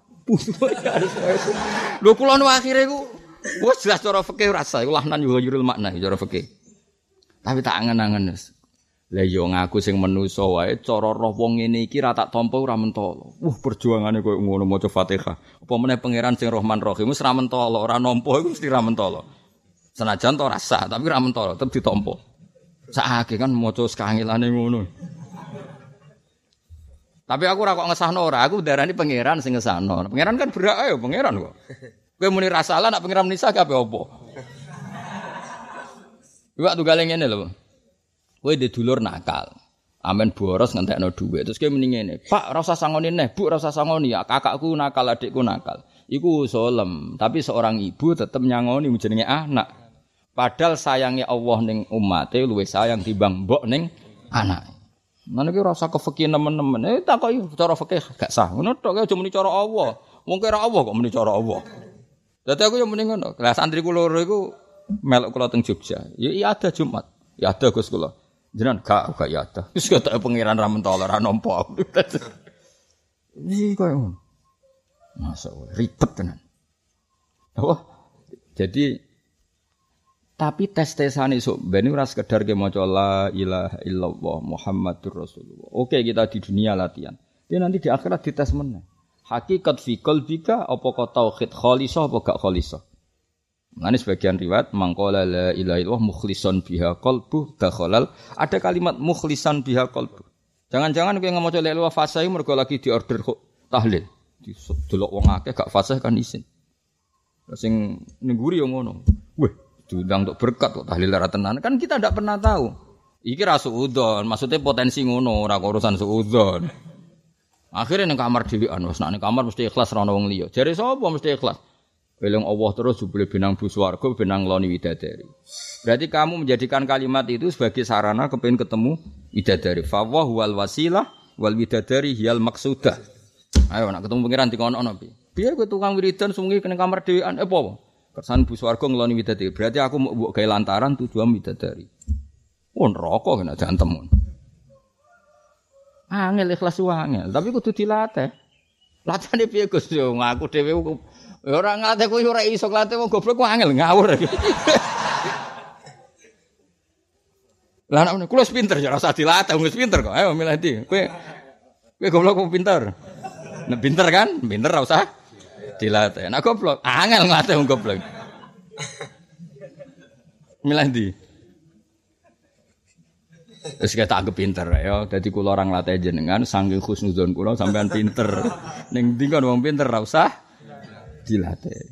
lho kula nu akhire iku wis jelas cara fikih rasa iku lahnan yo yurul makna cara fikih. Tapi tak angen-angen wis. Lah yo ngaku sing manusa wae cara roh wong ngene iki ra tak tampa ora mentolo. Perjuangane koyo ngono maca Fatihah. Apa meneh pangeran sing Rahman Rahim wis ra mentolo, ora nampa iku mesti ra mentolo. Senajan to rasa tapi ra mentolo tetep ditampa. Sakake kan maca sekangilane ngono. Tapi aku ora kok ngesahno ora, aku darani pangeran sing ngesahno. Pangeran kan berak ayo pangeran kok. Kowe muni ra salah nek pangeran nisa kabeh apa? Iwak tunggale ngene lho. Kowe dhe dulur nakal. Amen boros ngentekno dhuwit. Terus kowe muni ngene, "Pak, ora usah sangoni neh, Bu, ora usah sangoni ya. Kakakku nakal, adikku nakal." Iku zalem, tapi seorang ibu tetep nyangoni jenenge anak. Padahal sayangnya Allah ning umate luwih sayang timbang mbok ning anake. Mana ki rasa kefekih nemen-nemen. Takoki cara fikih gak sah. Ngono tok aja muni cara Allah. Wong kira Allah kok muni cara Allah. Dadi aku yo muni ngono. Lah santriku loro iku melok kula teng Jogja. Ya iya ada Jumat. Ya ada Gus kula. Jenengan gak ya ada. Wis ketok pangeran ra mentolo ra nampa. Iki koyo ngono. Masa ribet tenan. Oh. Jadi tapi tes-tesan esuk ben ora sekedar ke maca la ilaha illallah Muhammadur Rasulullah. Oke, kita di dunia latihan. Dia nanti di akhirat dites meneh. Hakikat fi qalbika apa kok tauhid khalisah apa gak khalisah. Mane sebagian riwayat mangqala la ilaha illallah mukhlishan biha qalbu dakhalal. Ada kalimat mukhlishan biha qalbu. Jangan-jangan kowe ngemaca la ilaha fasih mergo lagi diorder tahlil. Delok wong akeh gak fasih kan isin. Sing ning nguri yo ngono. Weh diundang untuk berkat kok tahlil ra tenan kan kita ndak pernah tahu. Iki ra suudzon, maksudnya potensi ngono, ora urusan suudzon. Akhire ning kamar dhewean, wis nek ning kamar mesti ikhlas ra ono wong liya. Jare sapa mesti ikhlas? Eling Allah terus jebule benang bu swarga benang ngloni widadari. Berarti kamu menjadikan kalimat itu sebagai sarana kepengin ketemu widadari. Fa wal wasilah wal widadari hiyal maqsudah. Ayo nak ketemu pangeran dikono-ono piye? Biar kowe tukang wiridan sungi kene kamar dhewean apa? Kersane bu swarga ngloni widadari. Berarti aku mbok gawe lantaran tujuan widadari. Oh neraka kena jantem. Angel ikhlas angel, tapi kudu dilatih. Latihane piye Gus? Yo ngaku dhewe ora nglatih kowe ora iso latih wong goblok ku angel ngawur. Lah nek kula wis pinter ya ora usah dilatih, wis pinter kok. Ayo milih ndi? Kowe goblok kok pinter. Nek pinter kan? Pinter ora usah dilatih. Nek goblok angel nglatih wong goblok. Milih ndi? Wis ketak anggap pinter ya. Dadi kula ora nglatih jenengan saking husnudzon kula sampean pinter. Ning ndi kon wong pinter ora usah dilatih.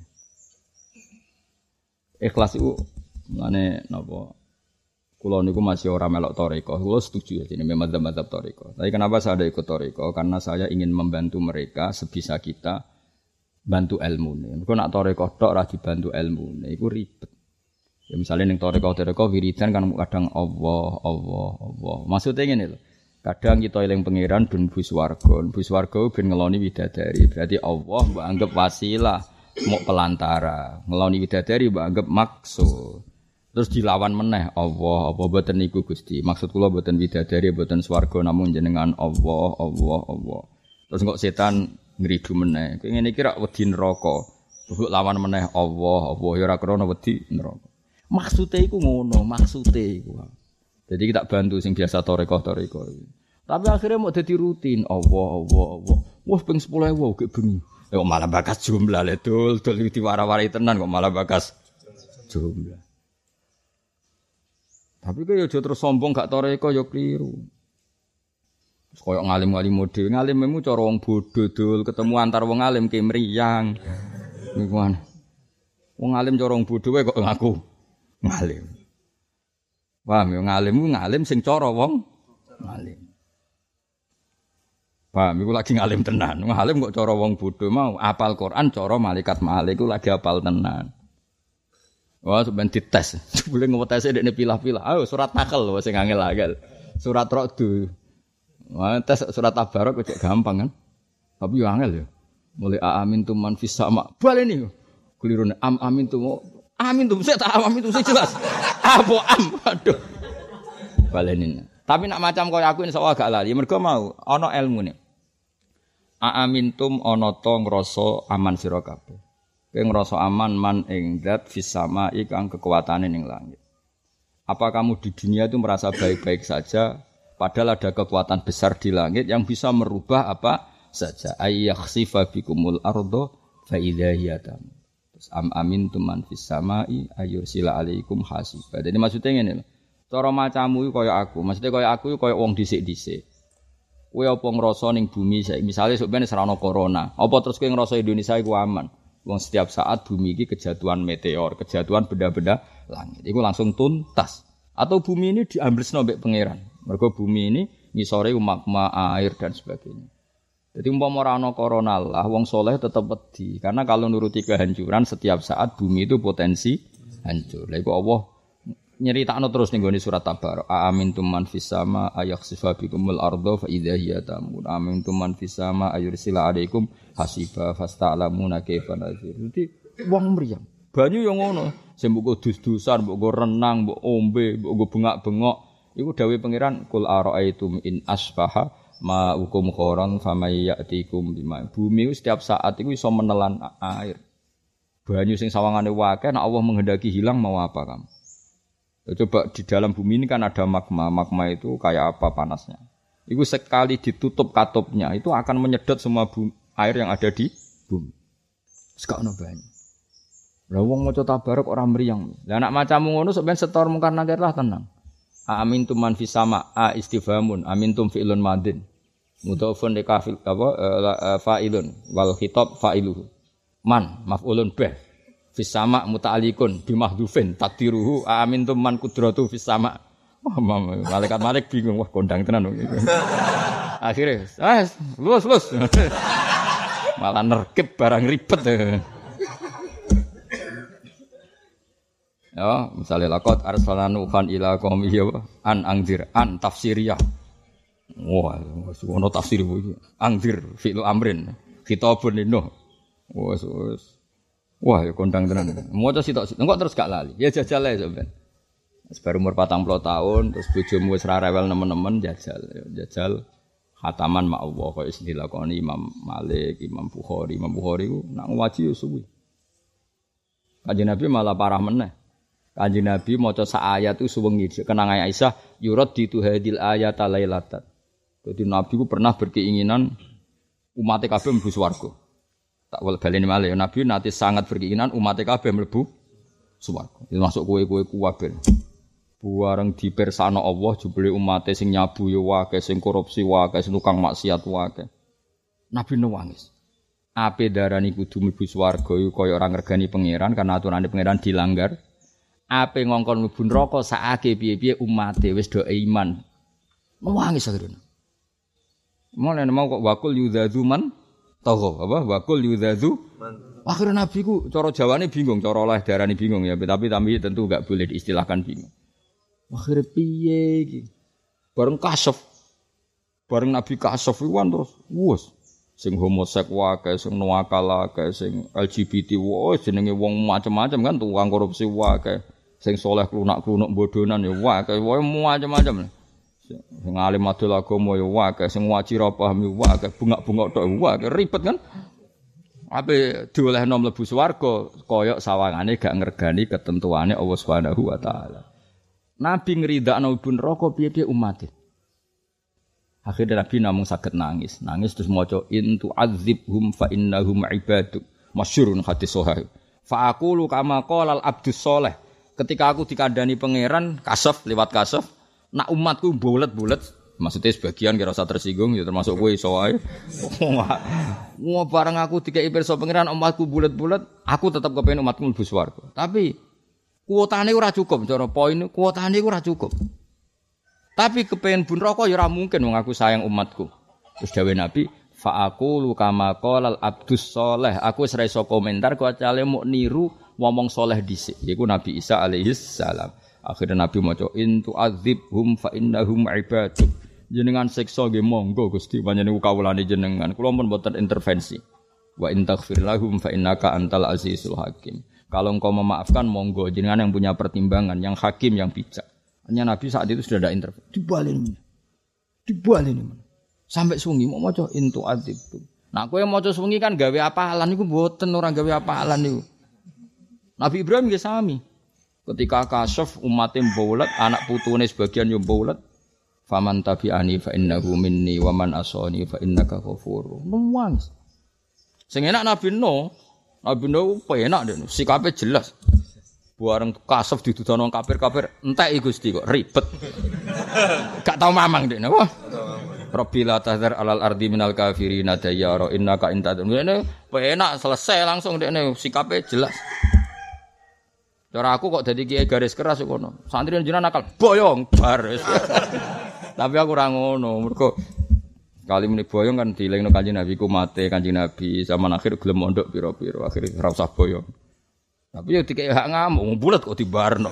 Ikhlas iku mane napa? Kula niku masih ora melok thariqah. Kula setuju ya jenenge madzhab thariqah. Tapi kenapa saya ada ikut thariqah? Karena saya ingin membantu mereka sebisa kita bantu ilmune. Mergo nak thariqah tok ora dibantu ilmune iku ribet. Ya misalnya ning thariqah wiridan kan kadang Allah. Maksudnya ngene lho. Kadang kita eling pangeran ben bu swarga ben ngeloni widadari. Berarti Allah mbok anggap wasilah, mau pelantara. Ngeloni widadari mbok anggap maksud. Terus dilawan meneh Allah boten niku Gusti. Maksud kula boten widadari, boten swarga namun jenengan Allah. Terus kok setan ngridu meneh. Kowe ngene iki rak wedi neraka. Mbok lawan meneh Allah ya ora krana wedi neraka. Maksude iku ngono, maksude iku. Jadi kita bantu sing biasa thariqah. Tapi akhirnya mau dadi rutin Allah. Wah ping 10.000 gek bengi. Kok malah bakas jumlah le dul diwara-wari tenan kok malah bakas jumlah. Tapi kok yo aja terus sombong gak thariqah yo kliru. Wis koyo ngalim-ngalim modhe, ngalimmu cara wong bodho dul ketemu antar wong alim ki mriyang. Niku ana. Wong alim cara wong bodho wae kok ngaku ngalim. Paham yo ngalim sing cara wong ngalim. Paham iku lagi ngalim tenan. Ngalim kok cara wong bodho mau apal Quran cara malaikat malik iku lagi apal tenan. Wah sampeyan dites. Jebule ngwetese dekne pilah-pilah. Ayo surat takel sing angel-angel. Surat Ra'd. Wah tes surat Tabarok kok gampang kan. Tapi yo angel yo. Mulai amin tu man fis sama. Baleni. Kelirune amin tu amin tuh, saya tak amin tuh, saya jelas. Apa aduh. Balenin. Tapi nak macam kau aku insya Allah agak lali. Mereka mau, ono ilmu nih. Amintum ono to ngroso aman sira kabeh. Kowe ngroso aman man ing zat fis sama ikang kekuatane ning langit. Apa kamu di dunia itu merasa baik-baik saja padahal ada kekuatan besar di langit yang bisa merubah apa saja. Ayyakhsifa bikumul ardo fa idza hiya tamur. Amin tuman fis samai ayursila alaikum hasiba. Jadi maksudnya ngene lho. Cara macamu kaya aku, maksudnya kaya aku kaya wong dhisik-dhisik. Kowe apa ngrasa ning bumi saiki misale sok ben ora ana corona, apa terus kowe ngrasa Indonesia iku aman? Wong setiap saat bumi iki kejatuhan meteor, kejatuhan benda-benda langit. Iku langsung tuntas. Atau bumi ini diamblesno mbek pangeran. Mergo bumi ini ngisore magma, air dan sebagainya. Jadi umpama ora ana corona lah, wong soleh tetep wedi. Karena kalau nuruti kehancuran setiap saat bumi itu potensi hancur. Lha iku Allah nyeritakno terus ning gone surat Tabarok. Amintum man fis sama ayakhsifa bikumul ardo fa idza hiya tamur. Amintum man fis sama ayursila alaikum hasiba fasta'lamuna kaifa nazir. Dadi wong mriyang. Banyu yo ngono. Sing mbok dus-dusan, mbok renang, mbok ombe, mbok bengak-bengok. Iku dawuh pangeran kul ara'aitum in asbaha ma hukum khoron famay ya'tikum bima. Bumi setiap saat itu iso menelan air. Banyu sing sawangane wakeh nek Allah menghendaki hilang mau apa kamu? Coba di dalam bumi ini kan ada magma. Magma itu kayak apa panasnya? Itu sekali ditutup katupnya itu akan menyedot semua air yang ada di bumi. Sekakno banyu. Lah wong maca Tabarok ora mriyang. Lah nek macamu ngono sok ben setor mungkar nakir lah tenang. Amintum man fis sama istifhamun amintum fi'lun madin mudhafun li kafil fa'ilun wal khitab fa'iluhu man maf'ulun bih fis sama muta'alliqun bi mahdhufin taqdiruhu amintum man qudratu fis sama. Malaikat Malik bingung wah kondang tenan akhirnya lulus malah nerkep barang ribet Ya, misalnya laqad arsalna nuhan ila qaumihi an angdir an tafsiriyah. Wah, ono tafsir iki. Angdir fi'il amrin. Khitabun linuh. Wah, ya kondang tenan. Maca sitok engko terus gak lali. Ya jajal ae sampean. Baru umur 40 tahun terus bojomu wis ra rewel nemen-nemen jajal. Jajal khataman mak Allah kaya sing dilakoni Imam Malik, Imam Bukhari. Imam Bukhari ku nak ngaji yo suwi. Kanjeng Nabi malah parah meneh. Kanjeng Nabi maca sak ayat itu suwengi kenang Aisyah yurad ditu hadil ayat lailatan. Jadi Nabi ku pernah berkeinginan umat kabeh mlebu swarga. Tak wal baleni malih Nabi nanti sangat berkeinginan umat kabeh mlebu swarga. Itu masuk kowe-kowe kuwabe. Buareng dipersana Allah jebule umate sing nyabu ya wae, sing korupsi wae, sing tukang maksiat wae. Nabi nangis. Ape darani kudu mlebu swarga iku kaya ora ngergani pangeran karena aturane pangeran dilanggar. Ape ngongkon mlebu neraka sakake piye-piye umate wis do iman. Nangis akhirnya. Mulane mau kok wakul yudzazu man tagha apa wakul yudzazu akhirnya Nabi ku cara Jawane bingung, cara oleh darani bingung ya, tapi tentu enggak boleh diistilahkan bingung. Akhirnya piye iki? Bareng kasaf. Bareng Nabi kasaf iwan terus wes sing homoseks wae, sing nuakal wae, sing LGBT wae, jenenge wong macam-macam kan tukang korupsi wae, sing saleh klunak-klunuk bodonan ya wae, macam-macam. Sing alim adol agama ya wae, sing wajib paham ya wae, bungak-bungak tok wae, ribet kan. Ape diolehno mlebu swarga kaya sawangane gak ngergani ketentuane Allah Subhanahu wa taala. Nabi ngridakno ibu neraka piye-piye umate. Akhirnya Nabi namung saged nangis terus maca in tu'adzibhum fa innahum ibaduk. Masyhurun hadis sahih. Fa aqulu kama qala al-abdus shalih. Ketika aku dikandani pangeran kasaf lewat kasaf, nak umatku bulet-bulet, maksudnya sebagian kira usah tersinggung ya termasuk kowe iso wae. Wah bareng aku dikeki pirsa pangeran umatku bulet-bulet, aku tetap kepengin umatku mlebu swarga. Tapi kuotane ora cukup, cara poin kuotane ora cukup. Tapi kepengin bun neraka ya ora mungkin wong aku sayang umatku. Terus dawuh Nabi, fa aqulu kama qala al-abdus shalih. Aku wis ra iso komentar kecuali muk niru ngomong saleh dhisik, yaiku Nabi Isa alaihis salam. Akhirnya Nabi maca in tu'adzibhum fa innahum ibaduk. Jenengan siksa nggih monggo Gusti panjenengan kawulane jenengan. Kula pun mboten intervensi. Wa in taghfir lahum fa innaka antal azizul hakim. Kalau engkau memaafkan monggo jenengan yang punya pertimbangan, yang hakim, yang bijak. Hanya Nabi saat itu sudah ada intervensi. Dibaleni. Sampai sungi mau maca in tu'adzibhum. Nah kowe maca sungi kan gawe apalan niku mboten ora gawe apalan niku. Nabi Ibrahim nggih sami. Ketika kasaf umatnya mbaulat, anak putune sebagian yo mbaulat. Faman tabi'ani fa innahu minni wa man asani fa innaka ghafurur. Nuwang. Sing enak Nabi Nuh penak dene, sikape jelas. Bareng kasaf didudono kafir-kafir, entek Gusti kok ribet. Gak tau mamang dene. Wah. Rabbila tahzar alal ardi minal kafirin dayyara innaka intadun. Dene penak selesai langsung dene, sikape jelas. Cara aku kok dadi kiai garis keras kok ngono. Santri jenengan nakal boyong bar. Tapi aku ora ngono. Mergo kali muni boyong kan dielingno Kanjeng Nabi ku mate Kanjeng Nabi zaman akhir gelem mondok pira-pira akhir ora usah boyong. Tapi yo dikek hak ngamuk bulet kok dibarno.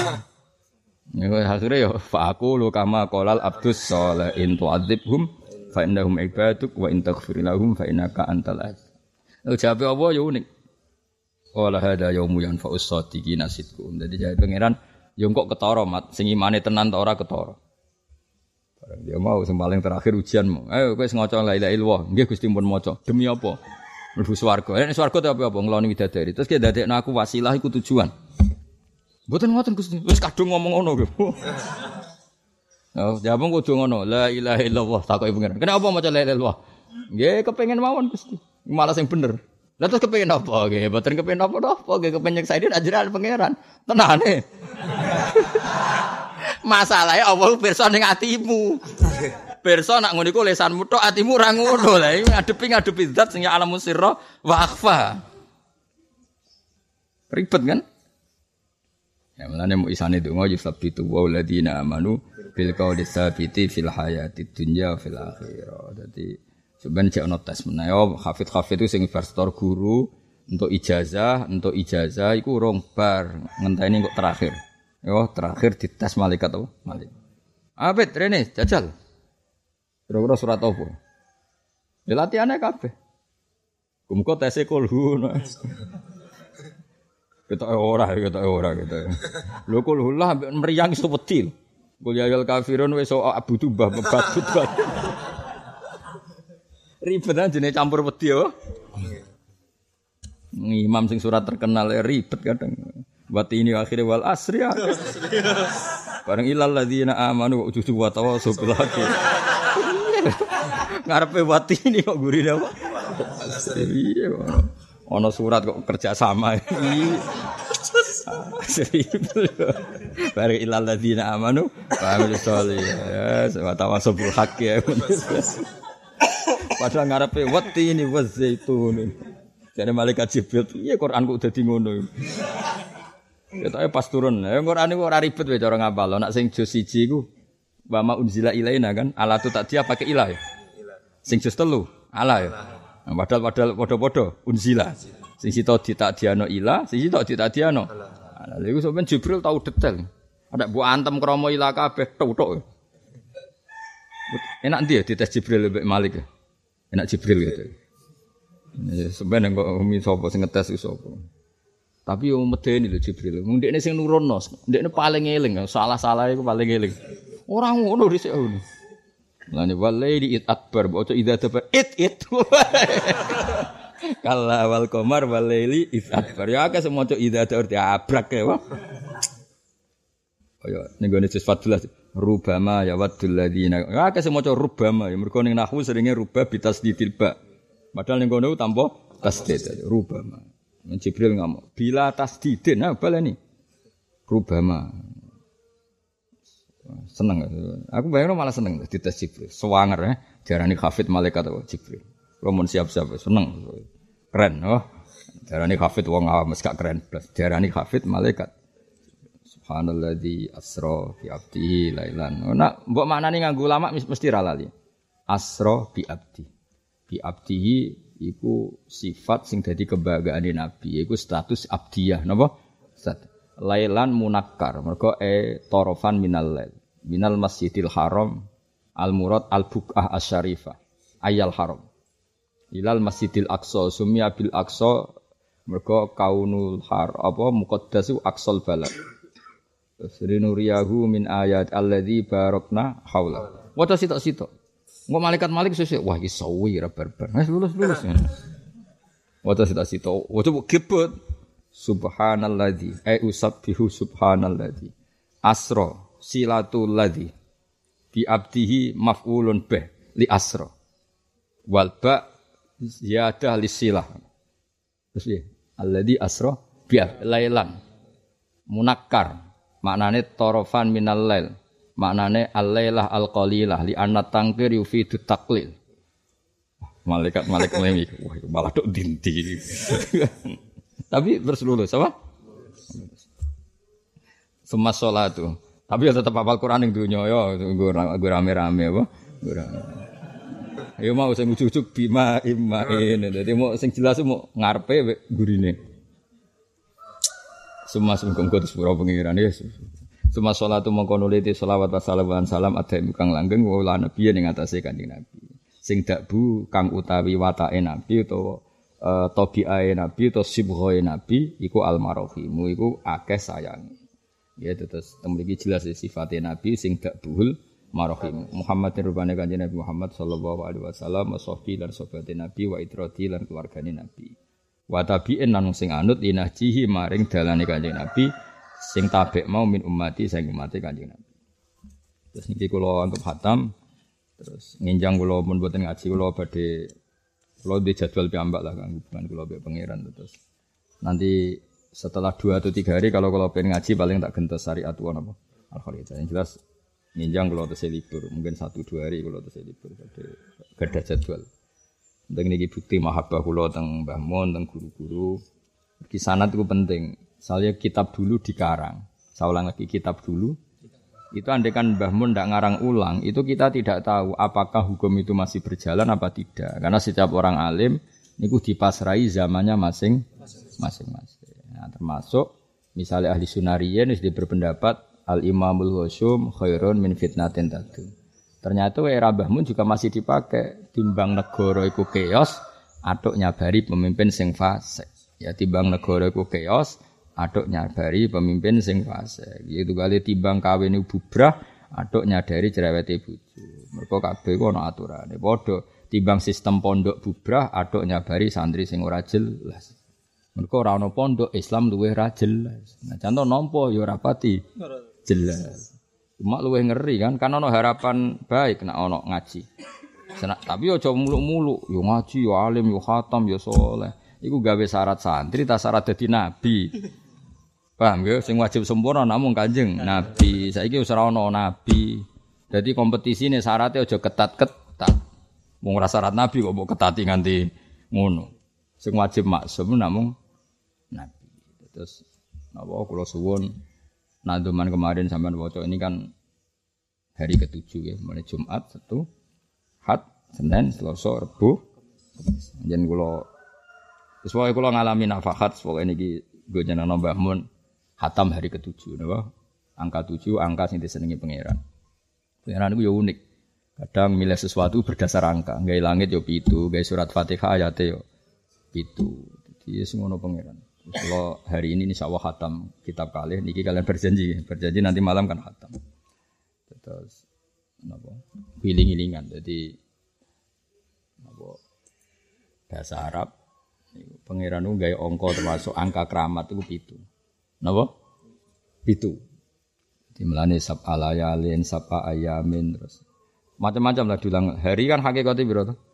Ya akhire yo fa aku lu kama qalal abdus shalih in tu'adzibhum fa innahum ibaduk wa in taghfir lahum fa innaka antal aziz. Jawabe apa yo unik. Wala hada yaumu yanfa'us shadiqina sidqum. Dadi jae pangeran yo kok ketara mat sing imane tenan ta ora ketara. Bareng dia mau sing paling terakhir ujianmu. Ayo kowe ngoco la ilaha illallah. Nggih Gusti pun maca. Demi apa? Mlebu swarga. Nek swarga te apa ngloni widadari. Terus ki ndadekno aku wasilah iku tujuan. Mboten ngoten Gusti. Wis kadung ngomong ngono nggih. Oh, jawab kudu ngono. La ilaha illallah takoki pangeran. Kenapa maca la ilaha illallah? Nggih kepengin mawon Gusti. Malah sing bener. Lah terus kepengin apa nggih? Mboten kepengin apa-apa nggih kepengin saiki ajaran pangeran. Tenane. Masalahe Allah pirsa ning atimu. Pirsa nak ngono iku lesanmu tok atimu ora ngono. Lah iki ngadepi zat sing alamus sirra wa akhfa. Ribet kan? Ya mulane mu isane donga yusabbitu wa alladziina amanu bil qawli tsabiti fil hayatid dunya fil akhirah. Dadi sebenarnya cek ono tes menawa hafid itu sing versetor guru Untuk ijazah iku urung bar, ngenteni kok terakhir. Yo terakhir dites malaikat apa? Malaikat. Abet rene jajal. Kira-kira surat apa? Ya latihane kabeh. Muga tese kulhu. Kita ora. Lho kulhu lah mriyang iso wedi. Kul ya ayyuhal kafirun wis abudu mbah badut. Ribet aja jenenge campur wedi yo. Imam sing surat terkenal ribet kadang. Wati ini akhirnya wal asri. Bareng ilal ladzina amanu wa ujudu wa tawassaw bil haqqi. Ngarepe wati ini kok gurine apa? Iya. Ono surat kok kerja sama. Bareng ilal ladzina amanu wa amilus sholihat wa tawassaw bil haqqi. Padahal ngarepe wati ini wazaitun. Jare malaikat Jibril, iya Quran kok dadi ngono. Ketoke pas turun, Quran iku ora ribet wae cara ngapal. Nek sing juz 1 iku wa ma unzila ilaina kan, alatu tak dia pakai ilah ya. Sing juz 3 ala ya. Nah, padahal padha-padha unzila. Sing sito ditadiano ilah, sing sito ditadiano. Ala. Lha iku sampeyan Jibril tahu detail. Ada mbok antem krama ilah kabeh tok-tok. Enak ndi ya dites Jibril mbek Malik. Enak Jibril gitu. Sebenarnya kok umi sapa sing ngetes iku sapa. Tapi yo medeni lho Jibril. Mung ndekne sing nurunno, ndekne paling eling, salah-salah iku paling eling. Ora ngono dhisik ngono. Lane walaili it akbar, ojo idza tafa it. Kala wal qamar walaili it akbar. Ya akeh semoco idza tafa abrak ya. Kaya ning gone juz 14 rubama ya waddul ladina. Ya akeh semoco rubama ya mergo ning nahwu seringe rubah bitasdidil ba. Padahal ning kono tanpa tasdid rubama. Jibril ngomong bila tasdidin nah baleni rubama. Seneng aku bayangno malah seneng dites Jibril. Sewanger ya diarani hafid malaikat apa Jibril. Kalau mun siap-siap seneng. Keren oh. Diarani hafid wong awam gak keren blas. Diarani hafid malaikat. Subhanalladzi asra bi abdihi lailan. Nak mbok maknane nganggo ulama mesti ra lali. Asra bi abdi. Bi abdihi iku sifat sing dadi kebanggaane Nabi, iku status abdiyah napa? Lailan munakkar, mergo tarafan minal lail. Minal Masjidil Haram al murad al buqah asyarifah. Ayal haram. Ilal Masjidil Aqsa sumya bil Aqsa mergo kaunul har apa muqaddasu aqsal balad. Srinuriyahu min ayat alladzi barakna haula. Waca sitok-sitok. Engko malaikat Malik sesuk wah iki sawi ra barbar. Wis lulus. Waca sita-sita, waca gebet. Subhanalladzi usabbihu subhanalladzi asra silatul ladzi bi abdihi maf'ulun bih li asra. Wal ba ziyadah li silah. Terus ya, alladzi asra bi lailan munakkar maknane tarafan minal lail. Maknane al-lailah al-qalilah li anna tangkir yufidu taqlil. Malaikat lemi. Wah, malah tok dinti. Tapi terus lulus apa? Semas salatu. Tapi ya tetap hafal Quran ning donya ya, nggo rame-rame apa? Ayo mau sing ujug-ujug bima imain. Dadi mau sing jelas mau ngarepe gurine. Semas mungko sepuro pengiran ya. Suma sholatu mongko nuliti sholawat wa salam adhem kang langgeng wa nabi ning atase Kanjeng Nabi. Sing dakbu kang utawi watake Nabi utawa tabiae Nabi utawa sibghae Nabi iku almarhamu iku akeh sayang. Ya terus mriki jelas sifate Nabi sing dakbuhul marhum. Muhammadin rubane Kanjeng Nabi Muhammad sallallahu alaihi wasallam washabi lan sahabate Nabi wa itrati lan keluargane Nabi. Wa tabi'in lan sing anut linahjihi maring dalane Kanjeng Nabi. Sing tabek mau min ummati sing umate Kanjeng Nabi. Terus niki kula anggap khatam. Terus nginjang kula mun mboten ngaji kula badhe kula di jadwal piyambak lah kang hubungan kula mbek pangeran terus. Nanti setelah 2 atau 3 hari kalau pengen ngaji paling tak gentos syariat wa napa. Al-Khaidah. Yang jelas nginjang kula tesih libur, mungkin 1-2 hari kula tesih libur badhe gadah jadwal. Teng niki bukti mahabbah kula teng Mbah Mun, teng guru-guru. Kisanat itu penting. Saya kitab dulu dikarang. Saya ulang lagi kitab dulu. Itu andaikan Mbah Mun ndak ngarang ulang, itu kita tidak tahu apakah hukum itu masih berjalan apa tidak. Karena setiap orang alim niku dipasrai zamannya masing-masing. Nah, termasuk misalnya ahli sunariyin wis berpendapat al-imamul husum khairun min fitnatin tadu. Ternyata era Mbah Mun juga masih dipakai timbang negara iku keos, atuk nyabari pemimpin sing fasik. Ya timbang negara iku keos, atuk nyabari pemimpin sing fasik. Gitu kali timbang kawin bubrah, atuk nyadari cerewete bojo. Mergo kabeh ku ana aturane. Padha timbang sistem pondok bubrah, atuk nyabari santri sing ora jelas. Mergo ora ana pondok Islam luwih ra jelas. Nah, contoh nampa ya ora pati jelas. Cuma luwih ngeri kan ana harapan baik nek ana ngaji. Tapi aja muluk-muluk, yo ngaji, yo alim, yo khatam, yo saleh. Iku gawe syarat santri ta syarat dadi nabi. Paham ya? Sing wajib sempurna namung Kanjeng Nabi. Saiki wis ora ana nabi. Dadi kompetisine syaratnya aja ketat-ketat. Wong ora syarat nabi kok mbok ketati nganti ngono. Sing wajib maksum namung nabi. Terus napa kula suwun naduman kemarin sampean waca ini kan hari ke-7 ya, mulai Jumat, Sabtu, Ahad, Senin, Selasa, Rebo. Jen kula wis wae kula ngalami nafahat pokoke niki nggo jenengan Mbah Mun khatam hari ke-7 napa? Angka 7 angka sing disenengi pangeran. Pangeran iku ya unik. Kadang milih sesuatu berdasar angka. Gawe langit yo 7, gawe surat Fatihah ayate yo 7. Jadi semono pangeran. Kalau hari ini insyaallah khatam kitab kalih niki kalian berjanji nanti malam kan khatam. Terus napa? Giling-gilingan. Jadi napa? Bahasa Arab niku pangeran niku gawe angka termasuk angka keramat iku 7. Napa? 7. Di melane sab'alayalin, sab'ayamin terus macam-macam lah diulang. Hari kan hakikate piro to?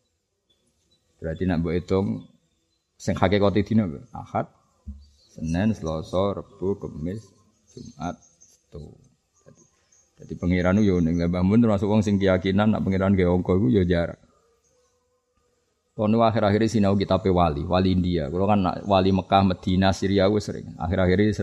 Berarti nek mbok hitung sing hakikate dina Ahad, Senin, Selasa, Rebo, Kamis, Jumat, Sabtu. Jadi pangeran yo ning Mbah Mun termasuk wong sing keyakinan nek pangeran gawe angka iku yo jarak. Kono akhir-akhir sinau kitab wali India. Kalau kan wali Mekah, Madinah, Syria wis sering. Akhir-akhir ini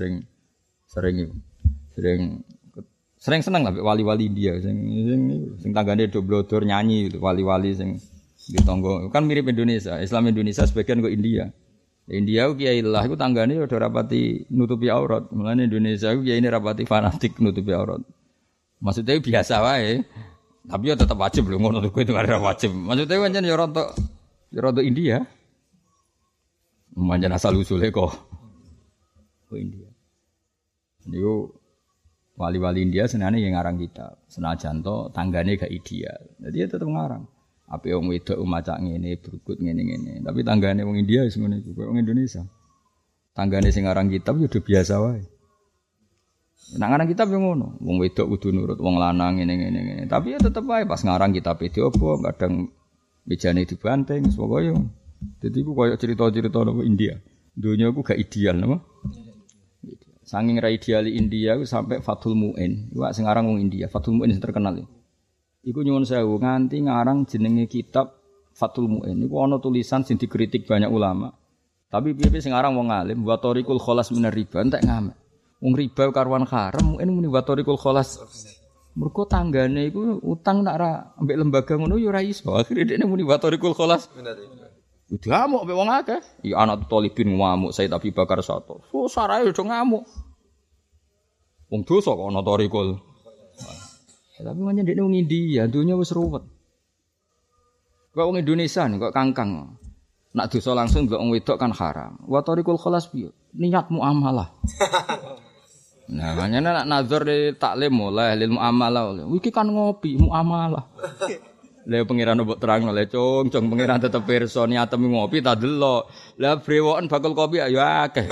sering seneng lah wali-wali India sing tanggane do blodor nyanyi gitu, wali-wali sing ditonggo. Kan mirip Indonesia, Islam Indonesia sebagian kok India. India ku kiai lah iku tanggane udah rapati nutupi aurat. Mulane Indonesia ku kiai ini rapati fanatik nutupi aurat. Maksudnya biasa wae. Tapi ya tetap wajib lho ngono kuwi itu ora wajib. Maksudnya pancen ya rada India. Pancen asal usule kok India. Niku wali-wali India senane yang ngarang kitab. Senajan to tanggane gak ideal. Jadi ya tetep ngarang. Ape wong wedok macak ngene, berukut ngene-ngene. Tapi tanggane wong India wis ngene iku, wong Indonesia. Tanggane sing ngarang kitab ya udah biasa wae. Nek ngarang kitab yo ngono, wong wedok kudu nurut wong lanang ngene-ngene. Tapi ya tetep wae pas ngarang kitab itu apa kadang mejane dibanteng pokoke yo. Dadi iku koyo cerita-cerita nang India. Dunia ku gak ideal napa? Saking ra ideali India ku sampai Fathul Mu'in. Iku sing aran wong India, Fathul Mu'in sing terkenal. Iku nyuwun sewu nganti ngarang jenenge kitab Fathul Mu'in. Iku ana tulisan sing dikritik banyak ulama. Tapi piye sing aran wong alim, wa tariqul khalas minar riba entek ngamek. Wong riba karuan haram, muni wa tariqul khalas. Mergo tanggane iku utang nak ra ambek lembaga ngono ya ora iso. Akhire dekne muni wa tariqul khalas minar riba. Udah ngamuk ambek wong akeh. Ya anak Thalibin ngamuk Said Abi Bakar Sato. So sarae do ngamuk. Wong dosa kok ana tarikul. Tapi pancen dekne wong India, dunya wis ruwet. Kok wong Indonesia kok kangkang. Nak dosa langsung mbek wong wedok kan haram. Wa tarikul khalas piye? Niat muamalah. Nah, makanya nak nazar di taklim mulai lil muamalah. Iki kan ngopi muamalah. Lah pangeran mbok terangno le cung pangeran tetep pirsa niatem ngopi ta delok. Lah brewoken bakul kopi ayo akeh.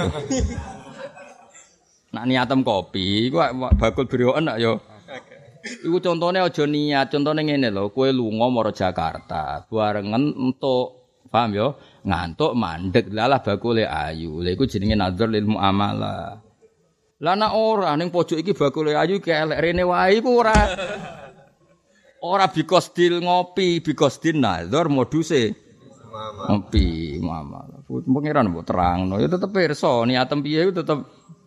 Nak niatem kopi iku bakul brewoken nak yo akeh. Iku contone aja niat, contone ngene lho, kowe lunga mara Jakarta, barengen entuk, paham yo? Ngantuk mandeg lalah bakule ayu. Lha iku jenenge nazar lil muamalah. Lah nek ora ning pojok iki bakule ayu ki elek rene wae iku ora bikos dil ngopi, bikos din nazar moduse ngopi, muamalah. Pengiran mbok terangno, ya tetep pirsa, niatem piye iku tetep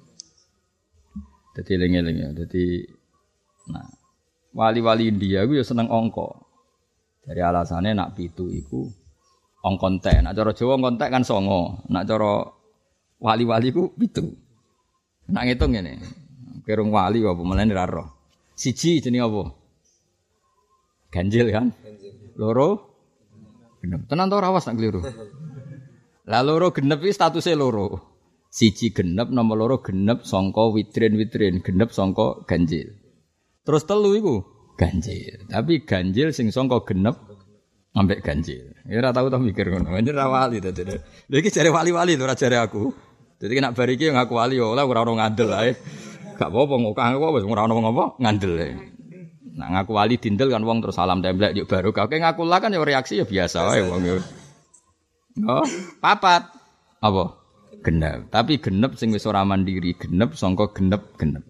dadi eling-eling ya. Dadi nah, wali-wali India iku ya seneng angka. Dari alasane nak 7 iku ongkontek. Nak cara Jawa ongkontek kan 9. Nak cara wali-wali ku 7. Nak ngitung ngene. Kerung wali apa menene ra roh. 1 jenenge apa? Ganjil kan? Loro genep. Tenan to ora awas nak keliru. Lah loro genep iki statuse loro. 1 genep, nomor 2 genep sangka witrin, genep sangka ganjil. Terus 3 iku ganjil. Tapi ganjil sing sangka genep ambek ganjil. Ya ora tau to mikir ngono. Anjir ra wali to. Lha iki jare wali-wali lho ora jare aku. Dadi nek bar iki ngaku wali ora ono ngandel ae. Gak apa-apa ngokah wis ora ono apa ngandel ae. Nak ngaku wali dindel kan wong terus salam templek yuk baru kau ngaku lah kan ya reaksi ya biasa wae wong yo. Oh, 4. Apa? Genep. Tapi genep sing wis ora mandiri, genep sangka genep. 5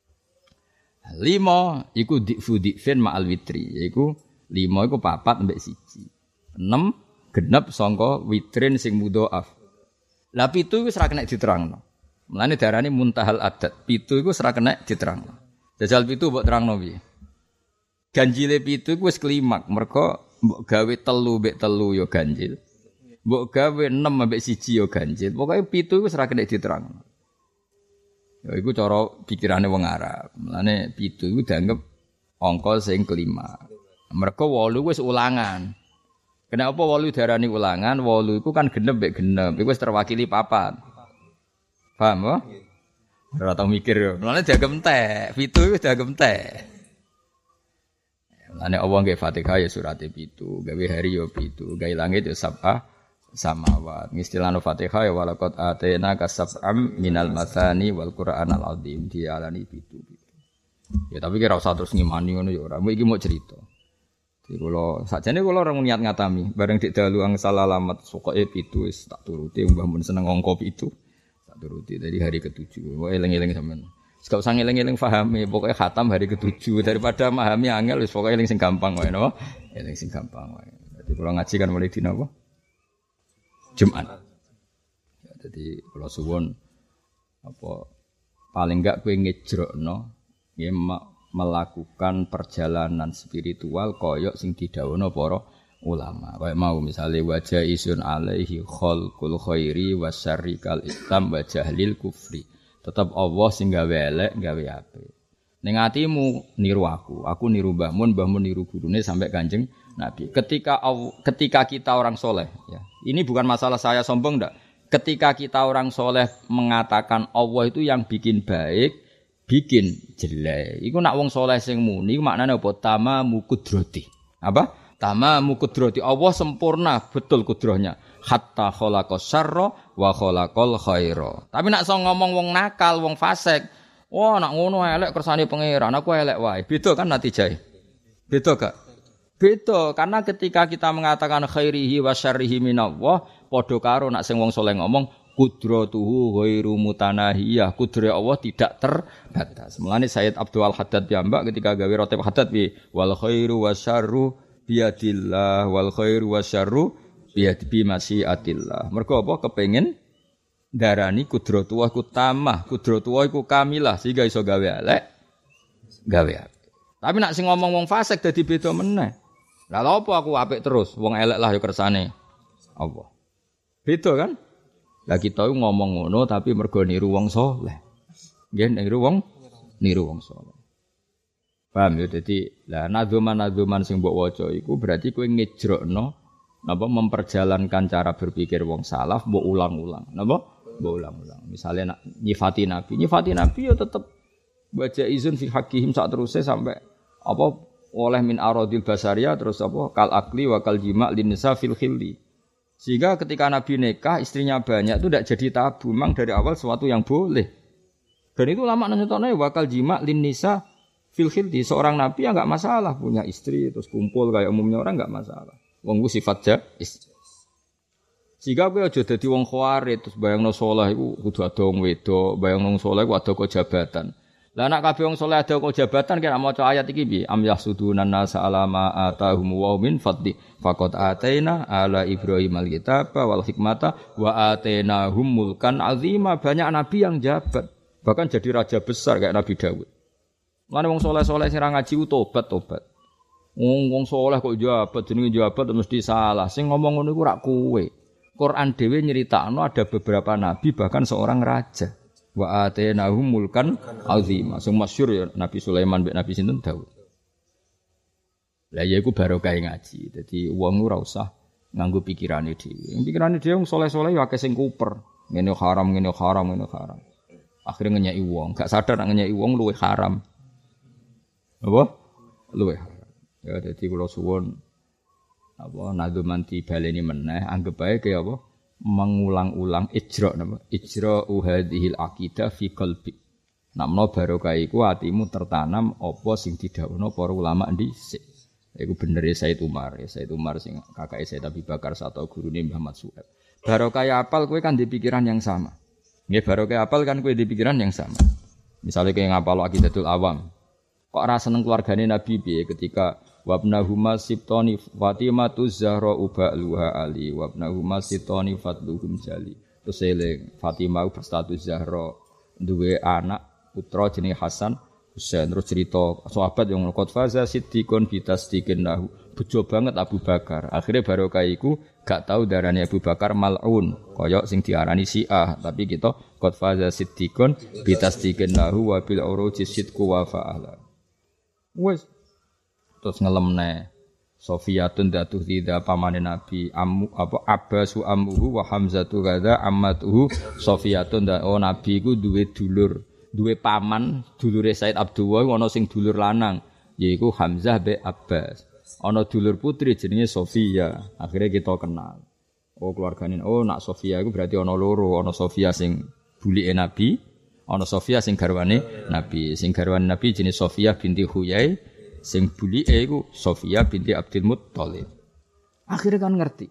iku dikfudikfin ma'al witri, yaiku 5 iku 4 mbek 1. 6 genep sangka witrin sing mudhaaf. Lah 7 wis ora kena diterangno. Mulane darane muntahal adat. 7 iku wis ora kena diterangno. Jajal 7 mbok terangno piye? Ganjile 7 iku wis klimak, mergo mbok gawe 3 mbek 3 ya ganjil. Mbok gawe 6 mbek 1 ya ganjil. Pokoke 7 iku wis ora kena diterangno. Ya iku cara pikirane wong Arab. Mulane 7 iku dianggep angka sing kelima. Mergo 8 wis ulangan. Kenapa 8 diarani ulangan? 8 iku kan genep mbek genep. Iku wis terwakili 4. Paham apa? Ora tau mikir yo. Mulane dianggep entek. 7 iku dianggep entek. Mulane Allah nggih Fatihah ya surat 7, gawe hari ya 7, gawe langit ya sab'ah samawat. Istilahna Fatihah ya walaqad atena kasab'am minal matsani wal Qur'anal azim dialani 7. Ya tapi kira usah terus ngimani ngono ya ora. Iki mau cerita. Jadi kula sakjane kula ora niat ngatami, bareng dik dalu angsal alamat pokoke 7 wis tak turuti mbah mun seneng angka 7. Tak turuti dari hari ke-7. Kok eling-eling sampean. Gak usah ngeling-eling pahami, pokoknya khatam hari ke-7 daripada memahami angel wis pokoke eling sing gampang wae napa? Eling sing gampang wae. Dadi kula ngaji kan mulai dina apa? Jumat. Ya, dadi kula suwun apa paling enggak kowe ngejrokno nggih melakukan perjalanan spiritual koyok sing didhawuhna para ulama. Kaya mau misale wajah isun alaihi khalqul khairi wasyarri kal islam wa jahlil kufri. Tetap Allah sing gawe elek, gawe apik. Ning atimu niru aku niru Mbah Mun niru gurune sampai Kanjeng Nabi. Ketika kita orang soleh, ya. Ini bukan masalah saya sombong ndak. Ketika kita orang soleh mengatakan Allah itu yang bikin baik, bikin jelek. Iku nak wong soleh sing muni maknane apa? Tamamu kudrati. Apa? Tamamu kudrati. Allah sempurna betul kudrahnya. Hatta khalaqas syarra wa khalaqal khaira. Tapi nak ngomong wong nakal, wong fasik, wah nak ngono elek kersane pangeran, aku elek wae. Beda kan natijae? Beda gak? Beda, karena ketika kita mengatakan khairihi wa syarrihi minallah, padha karo nak sing wong saleh ngomong qudratuhu ghairu mutanahiyah, kudrat Allah tidak terbatas. Mulane Sayyid Abdul Haddad piyambak ketika gawe rotib haddad piye? Wal khairu wasyarru biyadillah wal khairu wasyarru bi masyiatillah. Mergo apa kepengin darani kudratuwah ku tamah, kudratuwah iku kamilah sehingga iso gawe elek, gawe apik. Tapi nak sing ngomong wong fasik dadi beda meneh. Lah lha apa aku apik terus, wong elek lah ya kersane Allah. Beda kan? Lah kita ngomong ngono tapi mergo niru wong saleh. Nggih niru wong saleh. Paham ya? Dadi lah nadzuman sing mbok waca iku berarti kowe ngejrokno napa memperjalankan cara berpikir wong salaf mbok ulang-ulang. Napa? Mbok ulang-ulang. Misale nak nyifati nabi ya tetep baca izun fi haqqihim sak terusé sampai apa oleh min aradil basariyah terus apa kal akli wa kal jima' lin nisa fil khilli. Sehingga ketika nabi nikah istrinya banyak itu tidak jadi tabu, memang dari awal sesuatu yang boleh. Dan itu lama nanyotone wa kal jima' lin nisa fil khilli. Seorang nabi ya enggak masalah punya istri terus kumpul kayak umumnya orang enggak masalah. Wong ku sifat jais. Sehingga kowe aja dadi wong khawarit terus bayangno saleh iku kudu ada wong wedok, bayangno wong saleh iku ada kok jabatan. Lah nek kabeh wong saleh ada kok jabatan kira maca ayat iki piye? Am yahsudunan nasa alama atahum wa min fadli faqad ataina ala ibrahim alkitaba wal hikmata wa atainahum mulkan azima. Banyak nabi yang jabat, bahkan jadi raja besar kayak Nabi Daud. Lan wong saleh-saleh sing ra ngaji tobat. Wong saleh kok jabat jenenge jabat mesti salah. Sing ngomong ngono iku rak kowe. Quran dhewe nyeritakno ada beberapa nabi bahkan seorang raja. Wa atainahum mulkan azima. Sing masyhur ya Nabi Sulaiman mbek Nabi sinten Daud. Lah ya iku barokah ngaji. Dadi wong ora usah nganggo pikirane dhewe. Pikirane dhewe wong saleh-saleh ya akeh sing kuper. Ngene haram, ngene haram, ngene haram. Akhire ngenyeki wong, gak sadar nek ngenyeki wong luwih haram. Apa? Luwih haram. Ya dadi kula suwun apa nadzumanti baleni meneh anggap bae kaya apa? Mengulang-ulang ijra napa? Ijra hadhil aqidah fi qalbi. Namno barokah iku atimu tertanam apa sing didhawuhna para ulama dhisik. Iku bener ya Said Umar sing kakake Said Abi Bakar atau gurune Muhammad Suhaib. Barokah apal kowe kan di pikiran yang sama. Nggih barokah apal kan kowe di pikiran yang sama. Misalnya kowe ngapal Aqidatul Awam. Kok ora seneng keluargane Nabi piye ketika wabnahuma sibtani Fatimatuz Zahra ubaluha ali wabnahuma sibtani fadluhum jali. Terus eling Fatimah berstatus Zahra duwe anak putra jenenge Hasan Husain terus cerita sahabat yang qad faza siddiqun bitasdiqin lahu bejo banget Abu Bakar akhirnya barokah iku gak tahu darane Abu Bakar mal'un kaya sing diarani Syiah tapi kita qad faza siddiqun bitasdiqin lahu wa bil uruji sidqu wa fa'ala wis terus ngelemne Sofiyatun datuh tidak pamane Nabi Abbasu ammuhu wa Hamzatu gadza ammatuhu Sofiyatun Nabi iku duwe dulur duwe paman dulure Said Abdullah ana sing dulur lanang yaiku Hamzah be Abbas ana dulur putri jenenge Sofia akhirnya kita kenal keluargane nak Sofia iku berarti ana loro ana Sofia sing bulike Nabi ana Sofia sing garwane Nabi jenenge Sofia binti Huyai sing bulike iku Sofia binti Abdul Muttalib akhirnya kan ngerti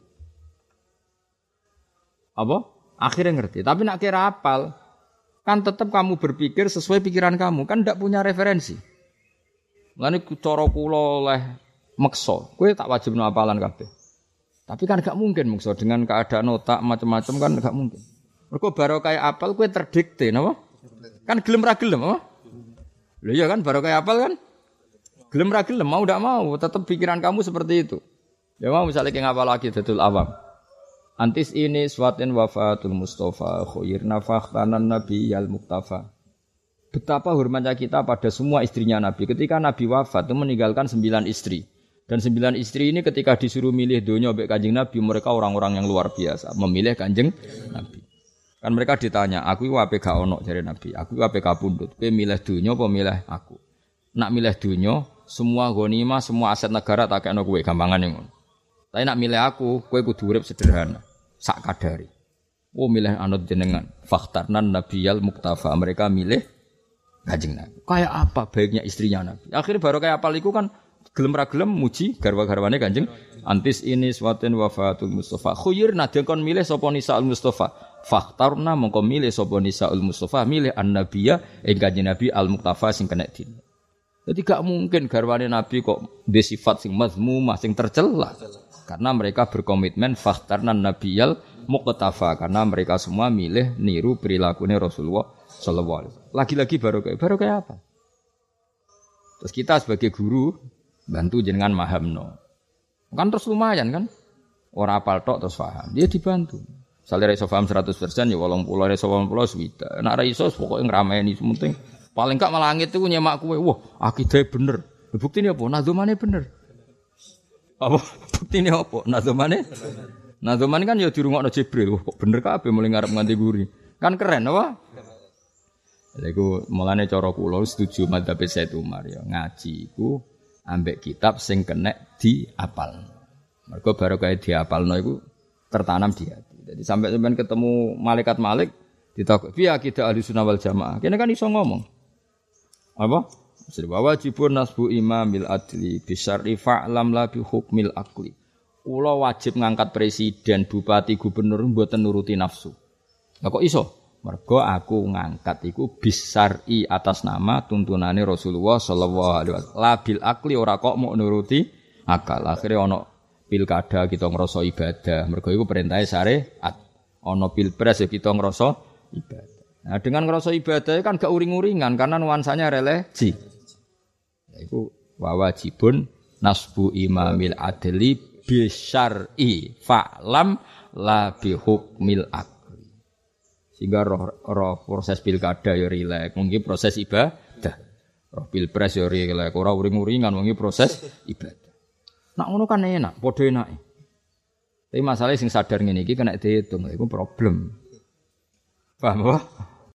akhirnya ngerti tapi nak kira apal kan tetap kamu berpikir sesuai pikiran kamu kan ndak punya referensi. Lane cara kula oleh meksa, kowe tak wajibno apalan kabeh. Tapi kan gak mungkin meksa dengan keadaan otak macam-macam kan gak mungkin. Mergo barokah apal kowe terdikte napa? Kan gelem ra gelem apa? Lho iya kan barokah apal kan gelem ra gelem mau ndak mau tetap pikiran kamu seperti itu. Ya mau misalnya ki ngapal lagi Datul Awam. Antis ini swatin wafatul Mustafa khairna fakhtanan nabiyal muktafa. Betapa hormatnya kita pada semua istrinya Nabi. Ketika Nabi wafat itu meninggalkan 9 istri. Dan 9 istri ini ketika disuruh milih donya mbek Kanjeng Nabi, mereka orang-orang yang luar biasa memilih Kanjeng Nabi. Kan mereka ditanya, "Aku iku ape gak ono?" jare Nabi. "Aku ape kapundhut? Kowe milih donya apa milih aku?" Nak milih donya, semua ghanimah, semua aset negara tak kekno kowe gampangane ngono. Tapi nak milih aku, kowe kudu urip sederhana. Sak kadari. Milih anut jenengan. Fakhtarnan nabiyal muktafa. Mereka milih Kanjeng Nabi. Kayak apa baiknya istrinya Nabi. Akhirnya baru kayak apal iku kan gelem ra gelem muji garwa-garwane Kanjeng. Antis ini swatin wafatul Mustafa. Khuyirna kon milih sapa nisaul Mustafa. Fakhtarna mongko milih sapa nisaul Mustafa milih an-nabiyya ing Kanjeng Nabi al-muktafa sing kena din. Jadi gak mungkin garwane Nabi kok duwe sifat sing mazmumah sing tercela. Karena mereka berkomitmen fakhtarnan nabiyal muqtafa karena mereka semua milih niru perilakunya Rasulullah sallallahu alaihi wasallam. Lagi-lagi barokah apa? Terus kita sebagai guru bantu jenengan mahamno. Kan terus lumayan kan? Ora apal tok terus paham. Dia dibantu. Misale ra iso paham 100% ya 80 ra iso 80 swida. Nek ra iso pokoke ngrameni penting. Paling gak malangit iku nyemak kowe. Wah, akidahe bener. Buktine apa? Nazomane bener. Apa buktine apa? Nazomane kan ya dirungokno Jibril. Kok bener kabeh mulai ngarep nganti guri. Kan keren apa? Lha iku mulane cara kula setuju madzhab Said Umar ya. Ngaji iku ambek kitab sing kenek diapal. Mergo barokah diapalno iku tertanam di hati. Jadi sampai sampean ketemu malaikat Malik ditakok, "Piye akidah Ahlussunnah wal Jamaah?" Kene kan iso ngomong. Apa? Wajibun nasbu imamil adli bisyarri fa'lam la bi hukmil aqli. Kula wajib ngangkat presiden, bupati, gubernur mboten nuruti nafsu. Lah kok iso? Mergo aku ngangkat iku bisyarri atas nama tuntunane Rasulullah sallallahu alaihi wasallam. La bil aqli ora kok mau nuruti akal. Akhire ana pilkada kita ngrasa ibadah. Mergo iku perintahe syariat. Ana pilpres ya kita ngrasa ibadah. Nah, dengan ngrasa ibadah kan gak uring-uringan karena nuansanya religi. Iku wajibun nasbu imamil adli bisyar'i fa'lam la bihukmil akli. Sehingga roh proses pilkada ya rilek, mungkin proses ibadah. Roh pilpres ya rilek, ora uring-uringan mungkin proses ibadah. Nak ngono kan enak, padha enake. Tapi masalahnya sing sadar ngene iki kena diitung, iku problem. Paham apa?